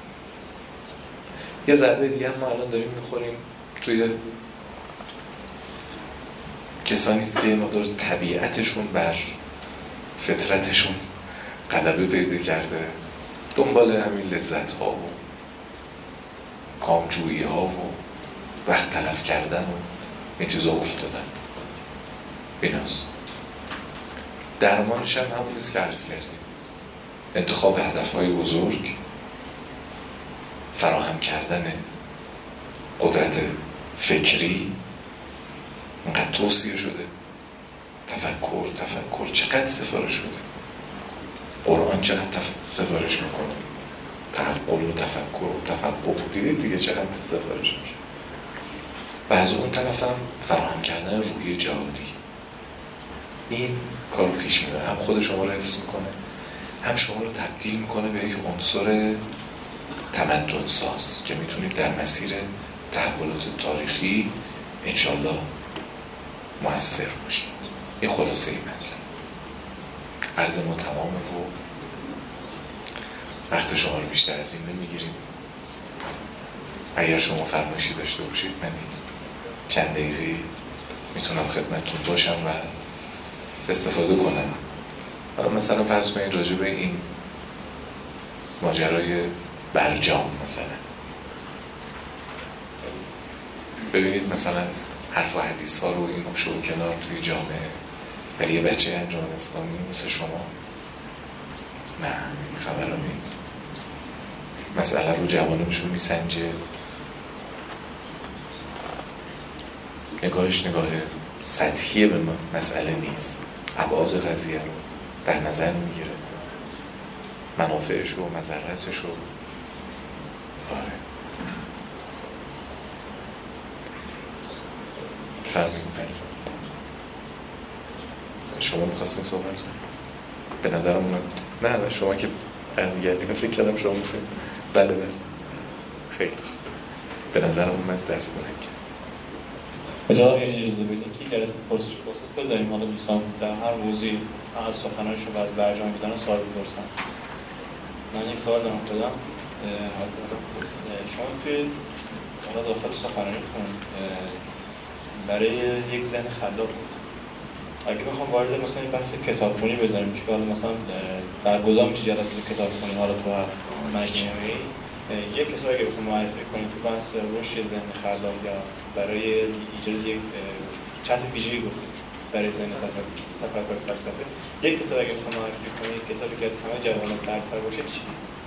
یه ضربه دیگه هم ما الان داریم میخوریم توی کسانیست که مقدار طبیعتشون بر فطرتشون غلبه پیدا کرده، دنبال همین لذت ها و کامجویی ها و وقت تلف کردن و این چیزا افتادن. ایناست درمانش هم همونیست که عرض کردیم. انتخاب هدفهای بزرگ، فراهم کردن قدرت فکری. اینقدر توصیه شده تفکر تفکر چقدر سفارش شده، قرآن چقدر تف... سفارش میکنه، تعقل و تفکر و تفقه دیدید دیگه چقدر سفارش میشه. و از اون طرف هم فراهم کردن روحیه جهادی. این کارو پیش میبره، هم خود شما رو حفظ میکنه، هم شما رو تبدیل میکنه به یک عنصر تمدن ساز که میتونید در مسیر تحولات تاریخی انشالله مؤثر باشید. این خلاصه این مطلب. عرض ما تمامه و وقت شما رو بیشتر از این نمیگیریم. اگر شما فرمایشی داشته باشید من چند دقیقه میتونم خدمتتون باشم و استفاده کنم. حالا مثلا فرض کنید راجع به این ماجرای برجام مثلا ببینید مثلا حرف و حدیث ها رو این گوشه و کنار توی جامعه ولی یه بچه انجمن اسلامی مثل شما نه، این خبر نیست. مسئله رو جوانمشون میسنجه، نگاهش نگاه سطحی به مسئله نیست، ابعاد قضیه رو در نظر میگیره، منافعش و مضرتش رو. آره فرمید شما میخواستین صحبت کنید؟ به نظرم اومد نه نه شما که برمیگردین فکر کردم شما میخواید. بله بله خیلی به نظرم اومد دست بلند کرد. اجازه اجازه بدین که جلسه پرسش پاسخ بذاریم. حالا دوستان در هر موضوعی از سخنانشون و از برجام بودن سوال بپرسن. من یک سوال دارم خودم. شما توی حالا داخل سخنانیتون برای یک ذهن خلاق بود. اگه بخوام وارد مثلا این بحث کتابخونی بزنیم، چون حالا مثلا برگزار میشه جلسه کتابخونی حالا تو هر مجموعه‌ای، یک کتابی اگه بخوام معرفی کنیم تو بحث رشد ذهن خلاق یا برای ایجاد یک چند ویژگی گفتیم برای ذهن تفکر فلسفه، یک کتاب اگه بخوام معرفی کنیم کتابی که از همه جوانان برتر باشه چی؟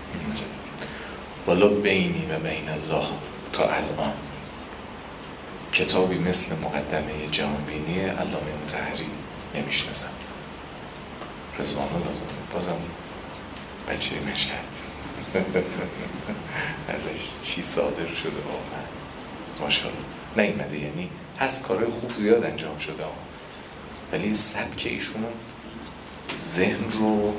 والا بینی و بین الله تا الان کتابی مثل مقدمه جهانبینی علامه مطهری نمیشناسم. رضوان الله بازم بچه مشهد ازش چی صادر شده واقعا ماشاءالله نیامده، یعنی هست کارهای خوب زیاد انجام شده ولی سبک ایشون ذهن رو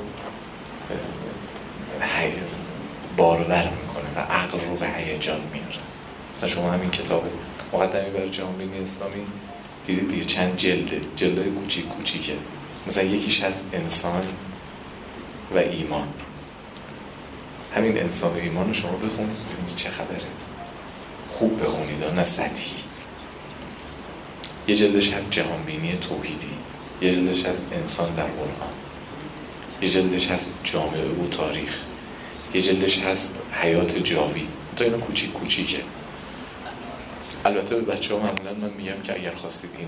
بارور میکنه و عقل رو به هیجان میاره. مثلا شما همین کتاب مقدمه بر جهانبینی اسلامی دیدید دیگه چند جلده، جلدهای کوچیک کوچیکه. مثلا یکیش هست انسان و ایمان. همین انسان و ایمان رو شما بخونید ببینید چه خبره. خوب بخونید نه سطحی. یه جلدش هست جهانبینی توحیدی، یه جلدش هست انسان در قرآن، یه جلدش هست جامعه و تاریخ، یه جلدش هست حیات جاوید. تا اینا کوچیک کوچیکه. البته به بچه ها معمولا من میگم که اگر خواستید این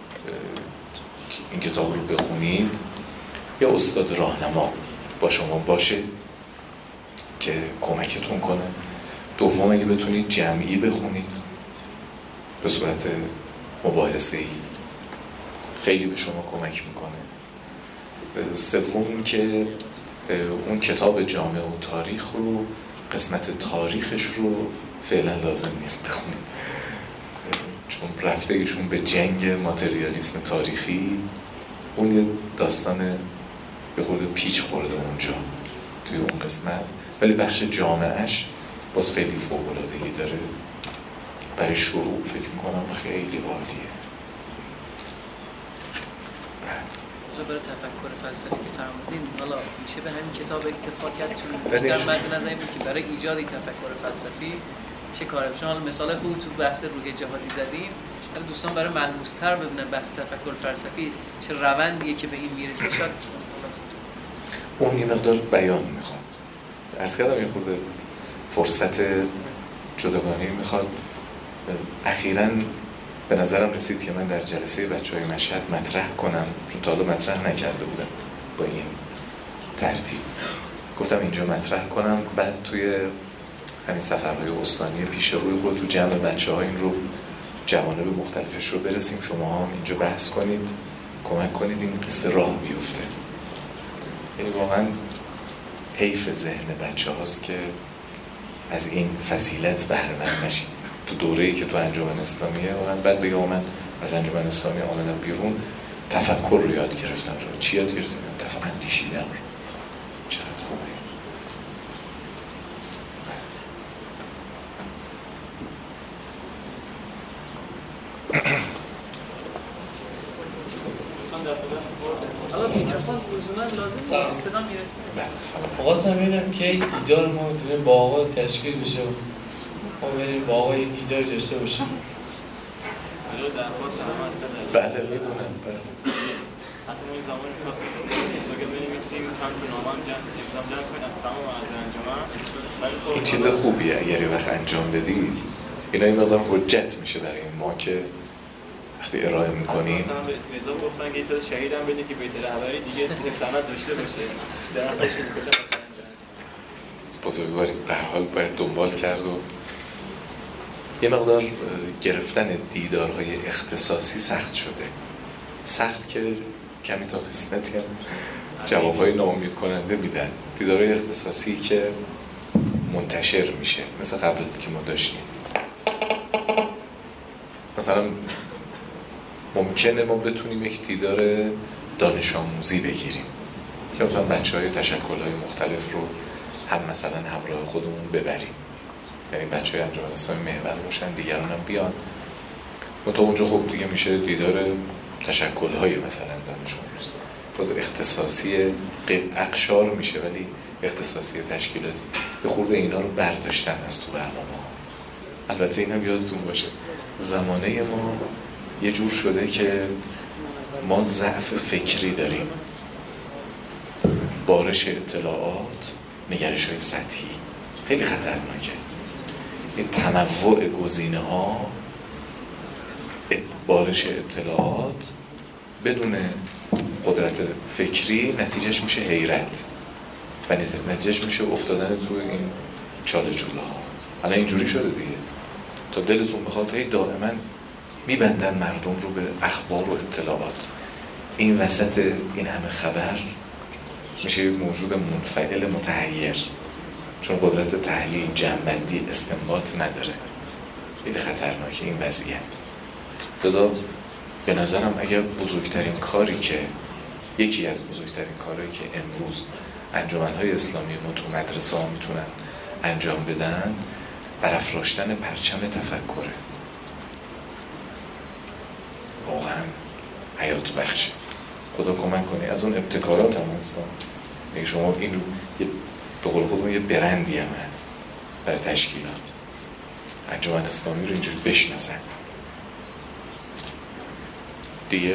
این کتاب رو بخونید یا استاد راهنما با شما باشه که کمکتون کنه. دوم اگه بتونید جمعی بخونید به صورت مباحثه‌ای خیلی به شما کمک میکنه. سوم این که اون کتاب جامعه و تاریخ رو قسمت تاریخش رو فعلا لازم نیست بخونید، چون رفتگیشون به جنگ ماتریالیسم تاریخی اون یه داستان به خود پیچ خورده اونجا توی اون قسمت، ولی بخش جامعهش باز خیلی فوق‌العاده‌ای داره. برای شروع فکر میکنم خیلی عالیه. برای تفکر فلسفی که فرمودین حالا میشه به همین کتاب اکتفا کرد، چون بیشتر مد نظر اینه که برای ایجاد این تفکر فلسفی چه کاره بشه. حالا مثال خوبی تو بحث روح جهادی زدیم، ولی دوستان برای ملموس‌تر ببینن بحث تفکر فلسفی چه روندیه که به این میرسه. شاید اون یه مقدار بیان میخواد. عرض کردم یه خورده فرصت جداگانه‌ای میخواد. اخیراً به نظرم رسید که من در جلسه بچه‌های مشهد مطرح کنم، چون تا حالا مطرح نکرده بودم با این ترتیب. گفتم اینجا مطرح کنم، بعد توی همین سفرهای استانی پیش روی خود تو جمع بچه‌ها این رو جوانب مختلفش رو برسیم، شما هم اینجا بحث کنید، کمک کنید این قصه راه بیفته. یعنی واقعا حیف ذهن بچه هاست که از این فضیلت بهره مند نشین. تو دوره‌ای که تو انجمن اسلامیه واقعا بعد بگم من از انجمن اسلامی آمدم بیرون تفکر رو یاد گرفتم. رو چی یاد گرفتم؟ تفکر اندیشیدن رو. چقدر خوبه. حالا میکروفون لزوما لازم نیست، صدا میرسه. خواستم ببینم که دیدار ما میتونه با آقا تشکیل بشه و ما بریم با آقا یک دیدار داشته باشیم. الو درخواست هم هستن. بله میدونم. حتی ما این زمان خواست بزرگه بنویسیم چند تا نامه هم امضا جمع کنیم از تمام اعضای انجمن. این چیز خوبیه اگر یه وقت انجام بدید. اینا این مقدار حجت میشه برای ما که وقتی ارائه میکنیم مثلا به نظام گفتن که تو شهید هم بدین که بیت رهبری دیگه سند داشته باشه درختش میکشن بزرگواری به هر حال باید دنبال کرد و یه مقدار گرفتن دیدارهای اختصاصی سخت شده. سخت که کمی تا قسمتی هم جوابهای ناامید کننده میدن. دیدارهای اختصاصی که منتشر میشه مثل قبل که ما داشتیم. مثلا ممکنه ما بتونیم یک دیدار دانش آموزی بگیریم که مثلا بچه های تشکل‌های مختلف رو هم مثلا همراه خودمون ببریم، یعنی بچه های انجمن اسلامی محور باشن، دیگران هم بیان. منتها اونجا خب دیگه میشه دیدار تشکل‌های مثلا دانش آموزی، باز اختصاصی اقشار میشه ولی اختصاصی تشکیلاتی. به خورده اینا رو برداشتن از تو برنامه ها. البته این هم یادتون باشه زمانه ما یه جور شده که ما ضعف فکری داریم، بارش اطلاعات، نگرش های سطحی خیلی خطرناکه. این تنوع گزینه ها، بارش اطلاعات بدون قدرت فکری نتیجهش میشه حیرت و نتیجهش میشه افتادن تو این چاله چوله ها. الان اینجوری شده دیگه، تا دلتون بخواد هی دائما میبندن مردم رو به اخبار و اطلاعات. این وسط این همه خبر میشه یک موجود منفعل متحیر، چون قدرت تحلیل، جمع‌بندی، استنباط نداره. خیلی خطرناکه این وضعیت. لذا به نظرم اگر بزرگترین کاری که یکی از بزرگترین کارهایی که امروز انجمن‌های اسلامی ما تو مدرسه ها میتونن انجام بدن برافراشتن پرچم تفکره. واقعا حیات بخشه. خدا کمک کنه. از اون ابتکارات هم هستن. اگه شما این رو به قول خودمون یه برندی هم هست برای تشکیلات، انجمن اسلامی رو اینجوری بشناسن دیگه.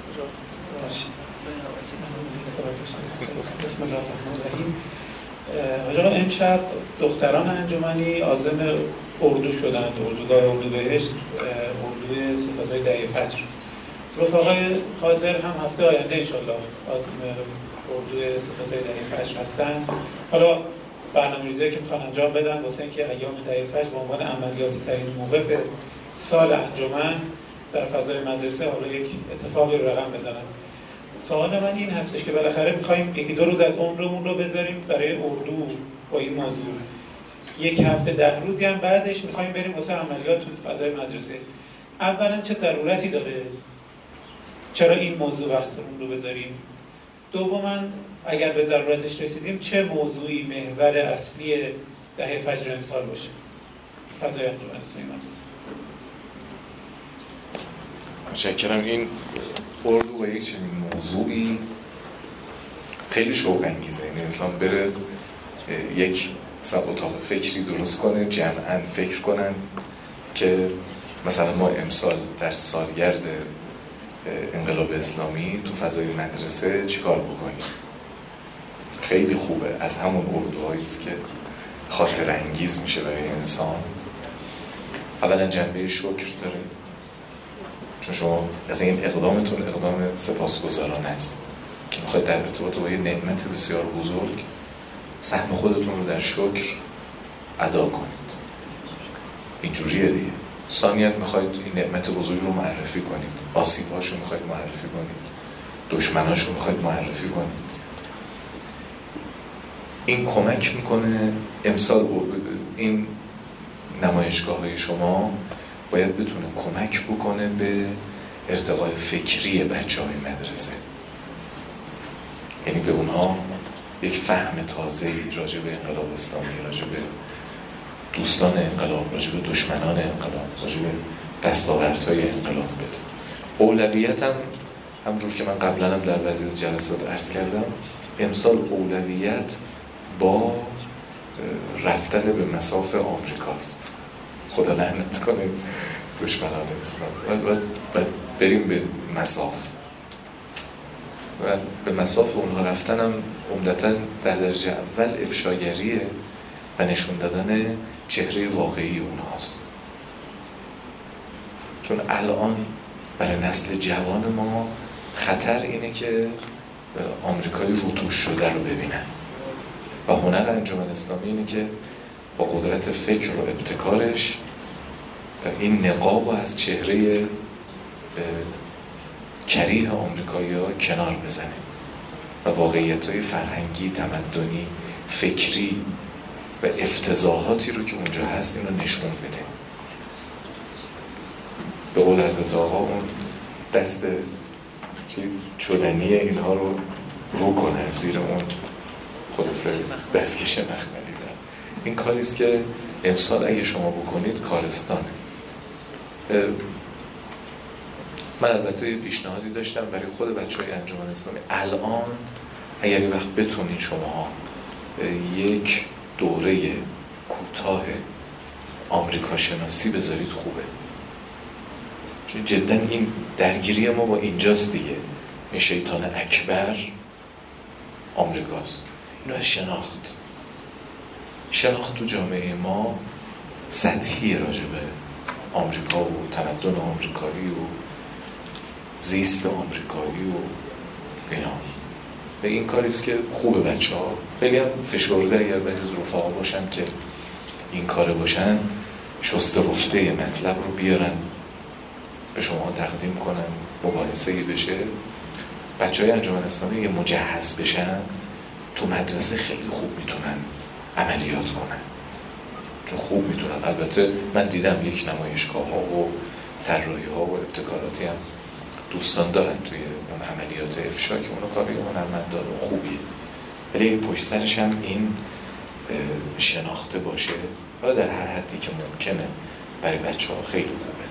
بسم الله الرحمن الرحیم. حاجا امشب دختران انجمنی عازم اردو شدند، اردوگاه اردو بهشت، اردوی صفاتهای دهه فجر. رفقای حاضر هم هفته آینده انشالله عازم اردوی صفاتهای دهه فجر هستند. حالا برنامه‌ریزی که میخوان انجام بدن واسه اینکه ایام دهه فجر به عنوان عملیاتی ترین موقف سال انجمن در فضای مدرسه حالا یک اتفاقی رو رقم بزنن. سوال من این هستش که بالاخره میخوایم یکی دو روز از عمرمون رو بذاریم برای اردو با این موضوع، یک هفته ده روزی هم بعدش میخوایم بریم واسه عملیات تو فضای مدرسه. اولا چه ضرورتی داره؟ چرا این موضوع وقتمون رو بذاریم؟ دوما اگر به ضرورتش رسیدیم چه موضوعی محور اصلی دهه فجر امسال باشه؟ فضای انجمن اسلامی مدرسه. متشکرم. این اردو با یک چنین موضوعی خیلی شوق انگیزه. این انسان بره یک مثلا اتاق فکری درست کنه، جمعاً فکر کنن که مثلا ما امسال در سالگرد انقلاب اسلامی تو فضای مدرسه چیکار بکنیم. خیلی خوبه. از همون اردوهایی است که خاطر انگیز میشه برای انسان. اولا جنبه شکر داره، چون شما از این اقدامتون اقدام سپاسگزارانه است که میخواید در ارتباط با یه نعمت بسیار بزرگ سهم خودتون رو در شکر ادا کنید. اینجوریه دیگه. ثانیاً میخواید این نعمت بزرگ رو معرفی کنید، آسیب‌هاش رو میخواید معرفی کنید، دشمناش رو میخواید معرفی کنید. این کمک میکنه. امسال این نمایشگاه‌های شما باید بتونه کمک بکنه به ارتقای فکری بچه‌های مدرسه، یعنی به اونها یک فهم تازه‌ای راجع به انقلاب اسلامی، راجع به دوستان انقلاب، راجع به دشمنان انقلاب، راجع به دستاوردهای انقلاب بده. اولویت هم همونجور که من قبلا هم در بعضی از جلسات عرض کردم، امسال اولویت با رفتن به مصاف آمریکاست. خدا لعنت کنه دشمنان اسلام. و بریم به مصاف و به مصاف اونها رفتنم عمدتاً در درجه اول افشاگریه و نشون دادن چهره واقعی اونهاست. چون الان برای نسل جوان ما خطر اینه که آمریکای روتوش شده رو ببینن و هنر انجمن اسلامی اینه که با قدرت فکر و ابتکارش این نقاب رو از چهره کریه آمریکایی ها کنار بزنه و واقعیت های فرهنگی، تمدنی، فکری و افتضاحاتی رو که اونجا هست این رو نشون بده. به قول حضرت آقا اون دست چدنی اینها رو رو کنه زیر اون خلاصه دستکش مخملی دارم. این کاریست که امسال اگه شما بکنید کارستانه. من البته یه پیشنهادی داشتم برای خود بچه های انجمن اسلامی. الان اگر یه وقت بتونید شما یک دوره کوتاه آمریکا شناسی بذارید خوبه، چون جدا این درگیری ما با اینجاست دیگه. این شیطان اکبر آمریکاست. اینو از شناخت شناخت تو جامعه ما سطحی راجبه آمریکا و تمدن آمریکایی و زیست آمریکایی و اینا. و این کاریست که خوبه. بچه ها خیلی هم فشرده اگر بعضی از رفقا باشن که این کاره باشن، شسته رفته مطلب رو بیارن به شما تقدیم کنن، مباحثه‌ای بشه، بچه های انجمن اسلامی یه مجهز بشن تو مدرسه خیلی خوب میتونن عملیات کنن، چون خوب میتونن. البته من دیدم یک نمایشگاه ها و طراحی ها و ابتکاراتی هم دوستان دارن توی اون عملیات افشا که اونو کاری هنرمندان و خوبیه، ولی پشت سرش هم این شناخته باشه، حالا در هر حدی که ممکنه برای بچه ها خیلی خوبه.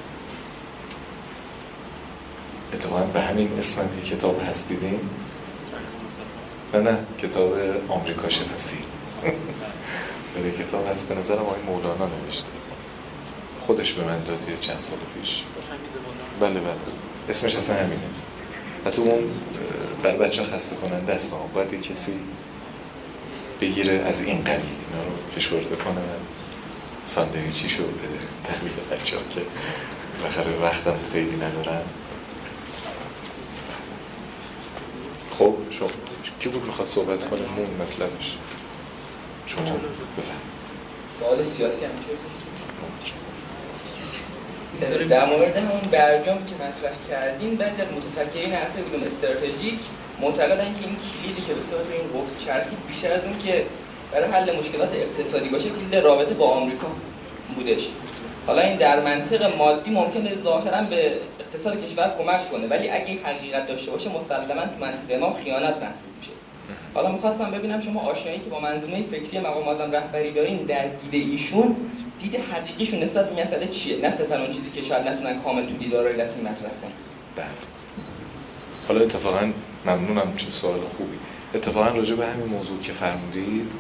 اتفاقا به همین اسم یه کتاب هست دیدین؟ نه نه کتاب آمریکا شناسی. ولی کتاب هست به نظرم آقای مولانا نوشته، خودش به من داد یه چند سال پیش. بله بله اسمش اصلا همینه. حتی اون بر بچه خسته کننده است، باید یه کسی بگیره از این قبیل اینا رو فشرده کنه، ساندویچیشو بده تحویل بچه ها که بالاخره وقتم خیلی ندارن. خب شما کی بود میخواد صحبت کنه؟ مون مطلبش شما بفهم. سوال سیاسی هم که در مورد همون برجام که مطرح کردین، بعضی از متفکرین عصر علوم استراتژیک معتقدن که این کلیدی که به صورت این قفل چرخید بیشتر از اون که برای حل مشکلات اقتصادی باشه، کلید رابطه با آمریکا بودش. حالا این در منطق مادی ممکنه ظاهرا به اقتصاد کشور کمک کنه، ولی اگه حقیقت داشته باشه مسلماً تو منطق ما خیانت محسوب میشه. حالا می‌خواستم ببینم شما آشنایی که با منظومه فکری مقام معظم رهبری دارین در دید ایشون، دید حقیقیشون نسبت به مسئله چیه؟ نه صرفاً اون چیزی که شاید نتونن کامل تو دیدارهای رسمی مطرح کنن. بله. حالا اتفاقاً ممنونم، چه سوال خوبی. اتفاقاً راجع به همین موضوع که فرمودید،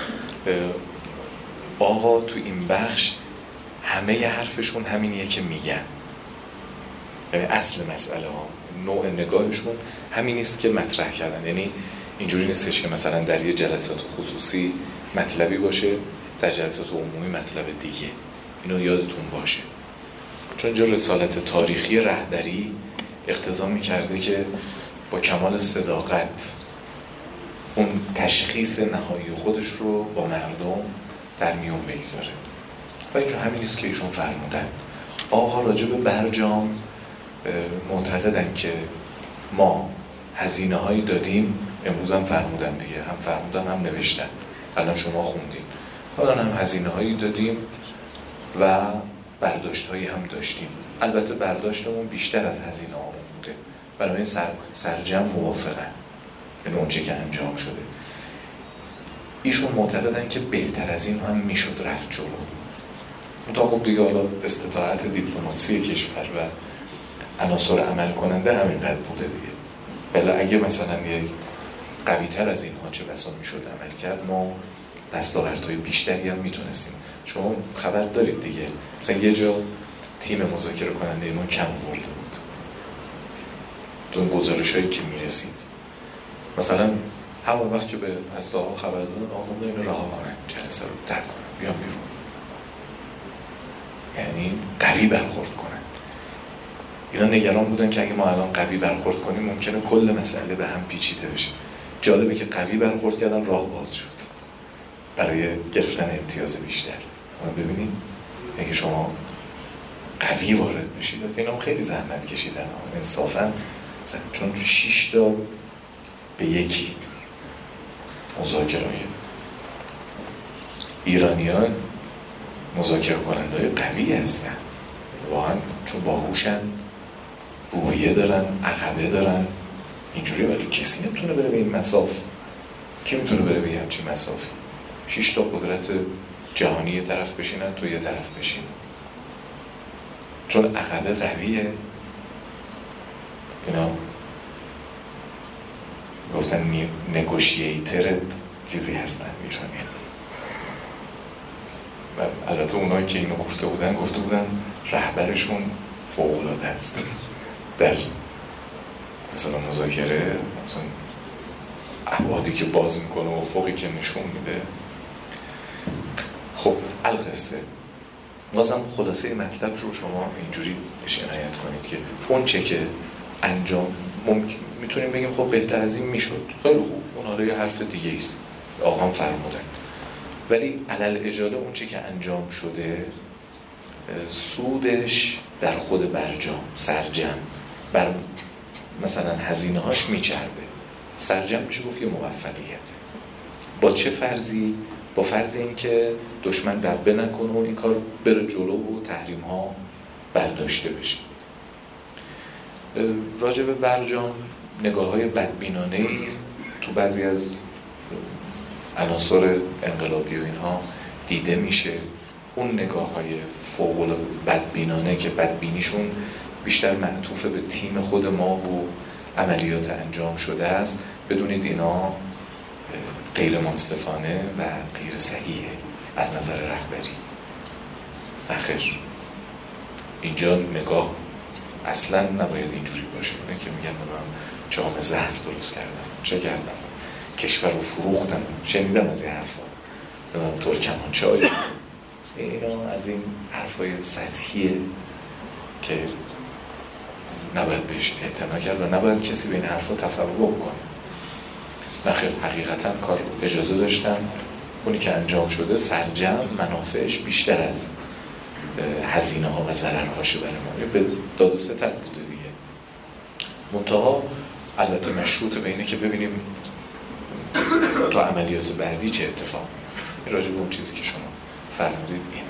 آقا تو این بخش همه حرفشون همینیه که میگن. یعنی اصل مسئله ها، نوع نگاهشون همین نیست که مطرح کردن. یعنی اینجوری نیستش که مثلا در یه جلسات خصوصی مطلبی باشه، در جلسات عمومی مطلب دیگه. اینو یادتون باشه، چون اینجا رسالت تاریخی رهبری اقتضا میکرده که با کمال صداقت اون تشخیص نهایی خودش رو با مردم در میون بگذاره. و اینجا همین نیست که ایشون فرمودن. آقا راجع به برجام معتقدن که ما هزینه هایی دادیم، امروز هم فرمودن دیگه، هم فرمودن هم نوشتن، الان شما خوندین، حالا هم هزینه هایی دادیم و برداشت هایی هم داشتیم. البته برداشتمون بیشتر از هزینه هامون بوده، بنابراین سر، سرجم موافقن، یعنی اون چی که انجام شده. ایشون معتقدن که بهتر از این هم میشد رفت جلو. تا خب دیگه حالا استطاعت دیپلماسی کشور و عناصر عمل کننده همینقدر بوده دیگه. بله اگه مثلا یه قوی تر از اینها چه بسا میشد عمل کرد، ما دستاوردهای بیشتری هم میتونستیم. شما خبر دارید دیگه، مثلا یه جا تیم مذاکره کننده ما کم آورده بود تو گزارش هایی که میرسید. مثلا همون وقت که به اسلحه خبر دادن، آقا اینو رها کنن، جلسه رو در کنن، بیان بیرون، یعنی قوی برخورد کنن. اینا نگران بودن که اگه ما الان قوی برخورد کنیم ممکنه کل مسئله به هم پیچیده بشه. جالبه که قوی برخورد کردن راه باز شد برای گرفتن امتیاز بیشتر. ما ببینیم اگه شما قوی وارد بشید، اینا هم خیلی زحمت کشیدن انصافا، چون تو شش تا به یکی مذاکره ایرانیان مذاکره کننده های قوی هستن واقعا، چون باهوشن، روحیه دارن، عقبه دارن اینجوری، ولی کسی نمیتونه بره به این مساف. کی میتونه بره به همچین مسافی؟ شش تا قدرت جهانی یه طرف بشینن، تو یه طرف بشین، چون عقبه قویه. اینا گفتن نگوشییترت چیزی هستن ایرانی. و البته اونایی که اینو گفته بودن گفته بودن رهبرشون فوق‌العاده است در مثلا مذاکره، مثلا ابعادی که باز میکنه و فوقی که نشون میده. خب القصه بازم خلاصه مطلب رو شما اینجوری بهش عنایت کنید که اون چه که انجام ممکن میتونیم بگیم خب بهتر از این میشد، خیلی خوب، اون حالا یه حرف دیگه است، آقام فرمودن، ولی علل اجاله اون چه که انجام شده سودش در خود برجام سرجم بر مثلا هزینه هاش میچربه. سرجم میشه گفت یه موفقیته. با چه فرضی؟ با فرض این که دشمن دبه نکنه و این کار بره جلو و تحریم ها برداشته بشه. راجع به برجام نگاه های بدبینانه‌ای تو بعضی از عناصر انقلابی و اینها دیده میشه. اون نگاه های فوق بدبینانه که بدبینیشون بیشتر معطوف به تیم خود ما و عملیات انجام شده است، بدونید اینا غیر منصفانه و غیر صحیحه از نظر رهبری. نخیر، اینجا نگاه اصلا نباید اینجوری باشه. اینه که میگن من جام زهر درست کردم، چه کردم؟ کشور رو فروختم. شنیدم از این حرفا، من ترکمان چای. اینا از این حرفای سطحیه که نباید بهش اعتنا کرد و نباید کسی به این حرفا تفوق کنه. نخیر، حقیقتا کار اجازه داشتن، اونی که انجام شده سرجم منافعش بیشتر از هزینه ها و ضررهاشه برای ما، به داد و ستد بوده دیگه. منتها البته مشروط به اینه که ببینیم تو عملیات بعدی چه اتفاق میفته. راجع به اون چیزی که شما فرمودید اینه.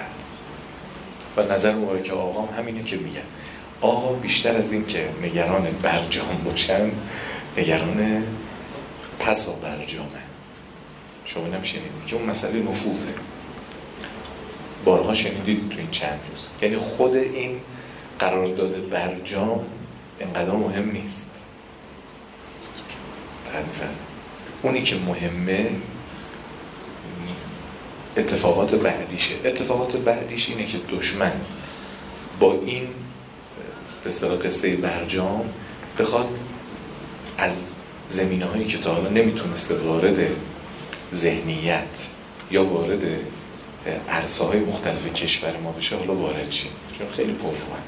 و نظر مبارک آقام همینه که میگن آقا بیشتر از این که نگران برجام باشن، نگران پسا برجامه. شما نمی‌شنیدید که اون مسئله نفوذه. بارها شنیدید تو این چند روز. یعنی خود این قرارداد برجام اینقدر مهم نیست. تقریبا اونی که مهمه اتفاقات بعدیشه. اتفاقات بعدیش اینه که دشمن با این به اصطلاح قصه برجام بخواد از زمینه‌هایی که تا حالا نمیتونسته وارد ذهنیت یا وارد عرصه‌های مختلف کشور ما بشه، حالا وارد شیم، چون خیلی پرروان.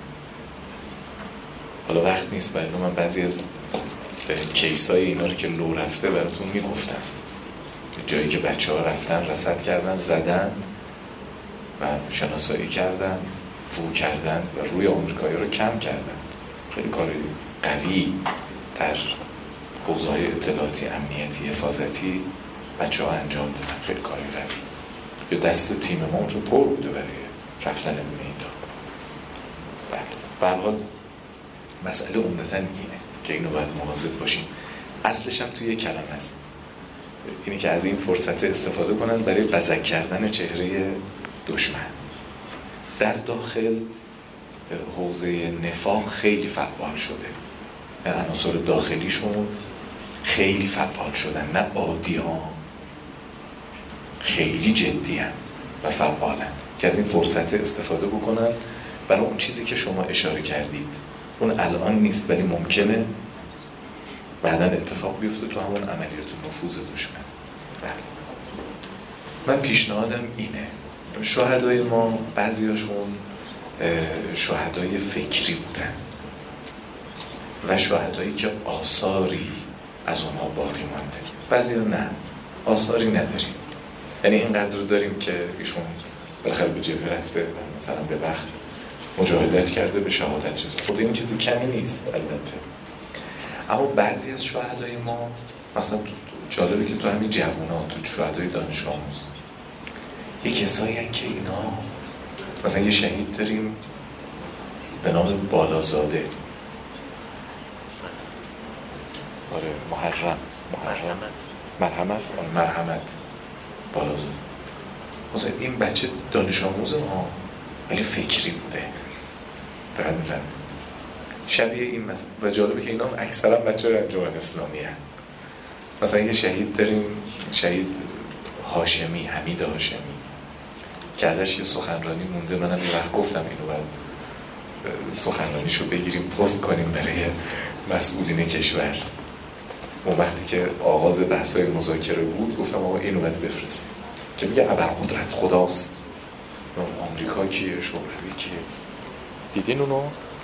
حالا وقت نیست ولی من بعضی از کیسای اینا رو که لو رفته براتون میگفتم. جایی که بچه ها رفتن رصد کردن، زدن و شناسایی کردن، رو کردن و روی آمریکایی رو کم کردن. خیلی کار قوی در حوزه‌های اطلاعاتی، امنیتی، حفاظتی بچه ها انجام دادن. خیلی کاری قوی. یا دست تیم ما اونجا پر بوده برای رفتن به این دار. بله. به هر حال مسئله عمدتاً اینه که اینو باید مواظب باشیم. اصلش هم توی یک کلمه است. اینه که از این فرصت استفاده کنن برای بزک کردن چهره دشمن. در داخل حوزه نفاق خیلی فعال شده. در عناصر داخلیشون خیلی فعال شدن، نه عادی ها، خیلی جدی هم و فعالن که از این فرصت استفاده بکنن برای اون چیزی که شما اشاره کردید. اون الان نیست ولی ممکنه بعداً اتفاق بیفته تو همون عملیات نفوذ دشمن. بله. من پیشنهادم اینه، شهدای ما بعضیاشون شهدای فکری بودن، و شهدایی که آثاری از اونها باقی مانده. بعضی ها نه، آثاری نداریم، یعنی اینقدر داریم که ایشون بالاخره به جبهه رفته و مثلا به وقت مجاهدت کرده، به شهادت رسید. خود این چیزی کمی نیست البته. اما بعضی از شهدای ما، مثلا جالبه که تو همین جوونا، تو شهدای دانش آموز، یه کسایی هن که اینا، مثلا یه شهید داریم به نام بالازاده، آره محرم محرم مرحمت آره مرحمت بالازاده. مثلا این بچه دانش آموز ما ولی فکری بوده، دقیقا میرن شبیه این مثلا. و جالبه که اینا هم اکثرا بچه های انجمن اسلامی هست. مثلا یه شهید داریم، شهید هاشمی، حمید هاشمی، که ازش یه سخنرانی مونده. منم یه وقت گفتم اینو باید سخنرانیشو بگیریم پست کنیم برای مسئولین کشور. اون وقتی که آغاز بحث‌های مذاکره بود گفتم آقا اینو باید بفرستیم، که میگه ابرقدرت خداست، آمریکا کیه، شوروی کیه. دیدین اونو؟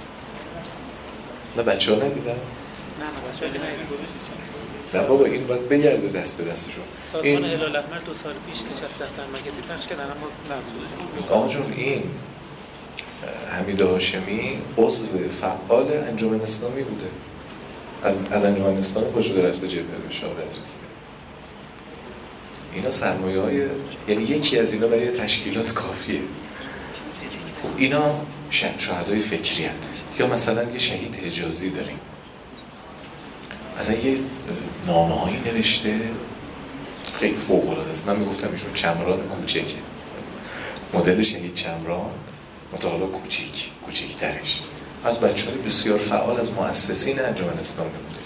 نه بچه ها ندیدن؟ نه نه بچه ها دیدن. نه بابا این باید بگرده دست به دستشون. سازمان هلال احمر دو سال پیش نشست دفتر مگزی پخش کردن اما نبود. آقا جون این حمید هاشمی عضو فعال انجمن اسلامی بوده، از از انجمن اسلامی پا شده رفته جبهه به شهادت رسیده. اینا سرمایه های، یعنی یکی از اینا برای تشکیلات کافیه. اینا شهدای فکری هن. یا مثلا یه شهید حجازی داریم، مثلا یه نامه هایی نوشته خیلی فوق العاده است. من میگفتم ایشون چمران کوچکه، مدل شهید چمران متعالی کوچیک کوچیکترش، از بچه‌های بسیار فعال از مؤسسین انجمن اسلامی بوده.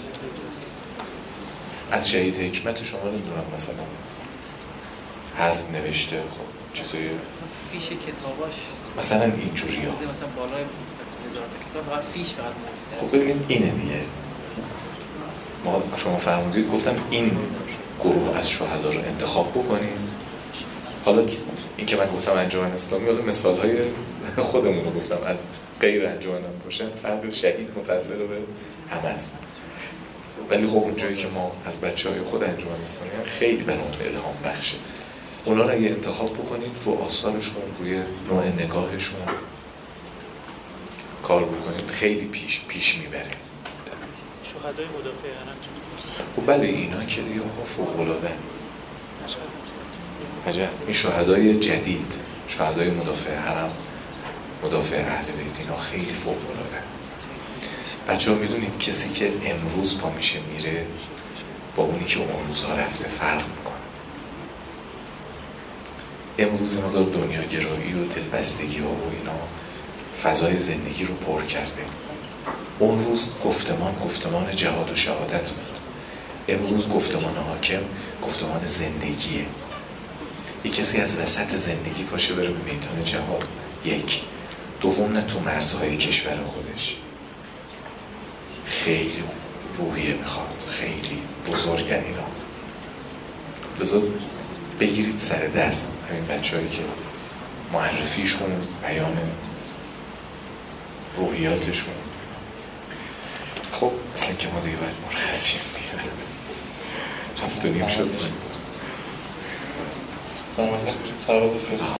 از شهید حکمت شما نمیدونم مثلا هست نوشته، خب چیزای فیش کتاباش مثلا اینجوری ها، مثلا بالای هزار تا کتاب فقط فیش فقط موجوده. خب ببینید اینه دیگه. ما شما فرمودید گفتم این گروه از شهدا رو انتخاب بکنیم. حالا این که من گفتم انجمن اسلامی، حالا مثال های خودمون رو گفتم، از غیر انجمن هم باشن فرد شهید متعلق به همه است. ولی خب اونجایی که ما از بچه های خود انجمن اسلامی هم خیلی برام الهام بخشه. اونا رو اگه انتخاب بکنید رو آثارشون، روی نوع نگاهشون کار بکنید، خیلی پیش پیش میبره. شهدای مدافع حرم خب بله اینا که دیگه فوق العاده. عجب این شهدای جدید، شهدای مدافع حرم، مدافع اهل بیت، اینا خیلی فوق العاده. بچه‌ها میدونید کسی که امروز پا میشه میره با اونی که اون روزها رفته فرق میکنه. امروز ما دار دنیا گرایی و دلبستگی ها و اینا فضای زندگی رو پر کرده. اون روز گفتمان گفتمان جهاد و شهادت بود. امروز گفتمان حاکم گفتمان زندگیه. یک کسی از وسط زندگی پاشه بره به میدان جهاد، یک دوم نه تو مرزهای کشور خودش، خیلی روحیه میخواد، خیلی بزرگن اینا. لذا بگیرید سر دست همین بچه هایی که معرفیشون، بیان روحیاتشون. خب مثل که ما دیگه باید مرخص شیم دیگه، هفت و نیم شد. سلامت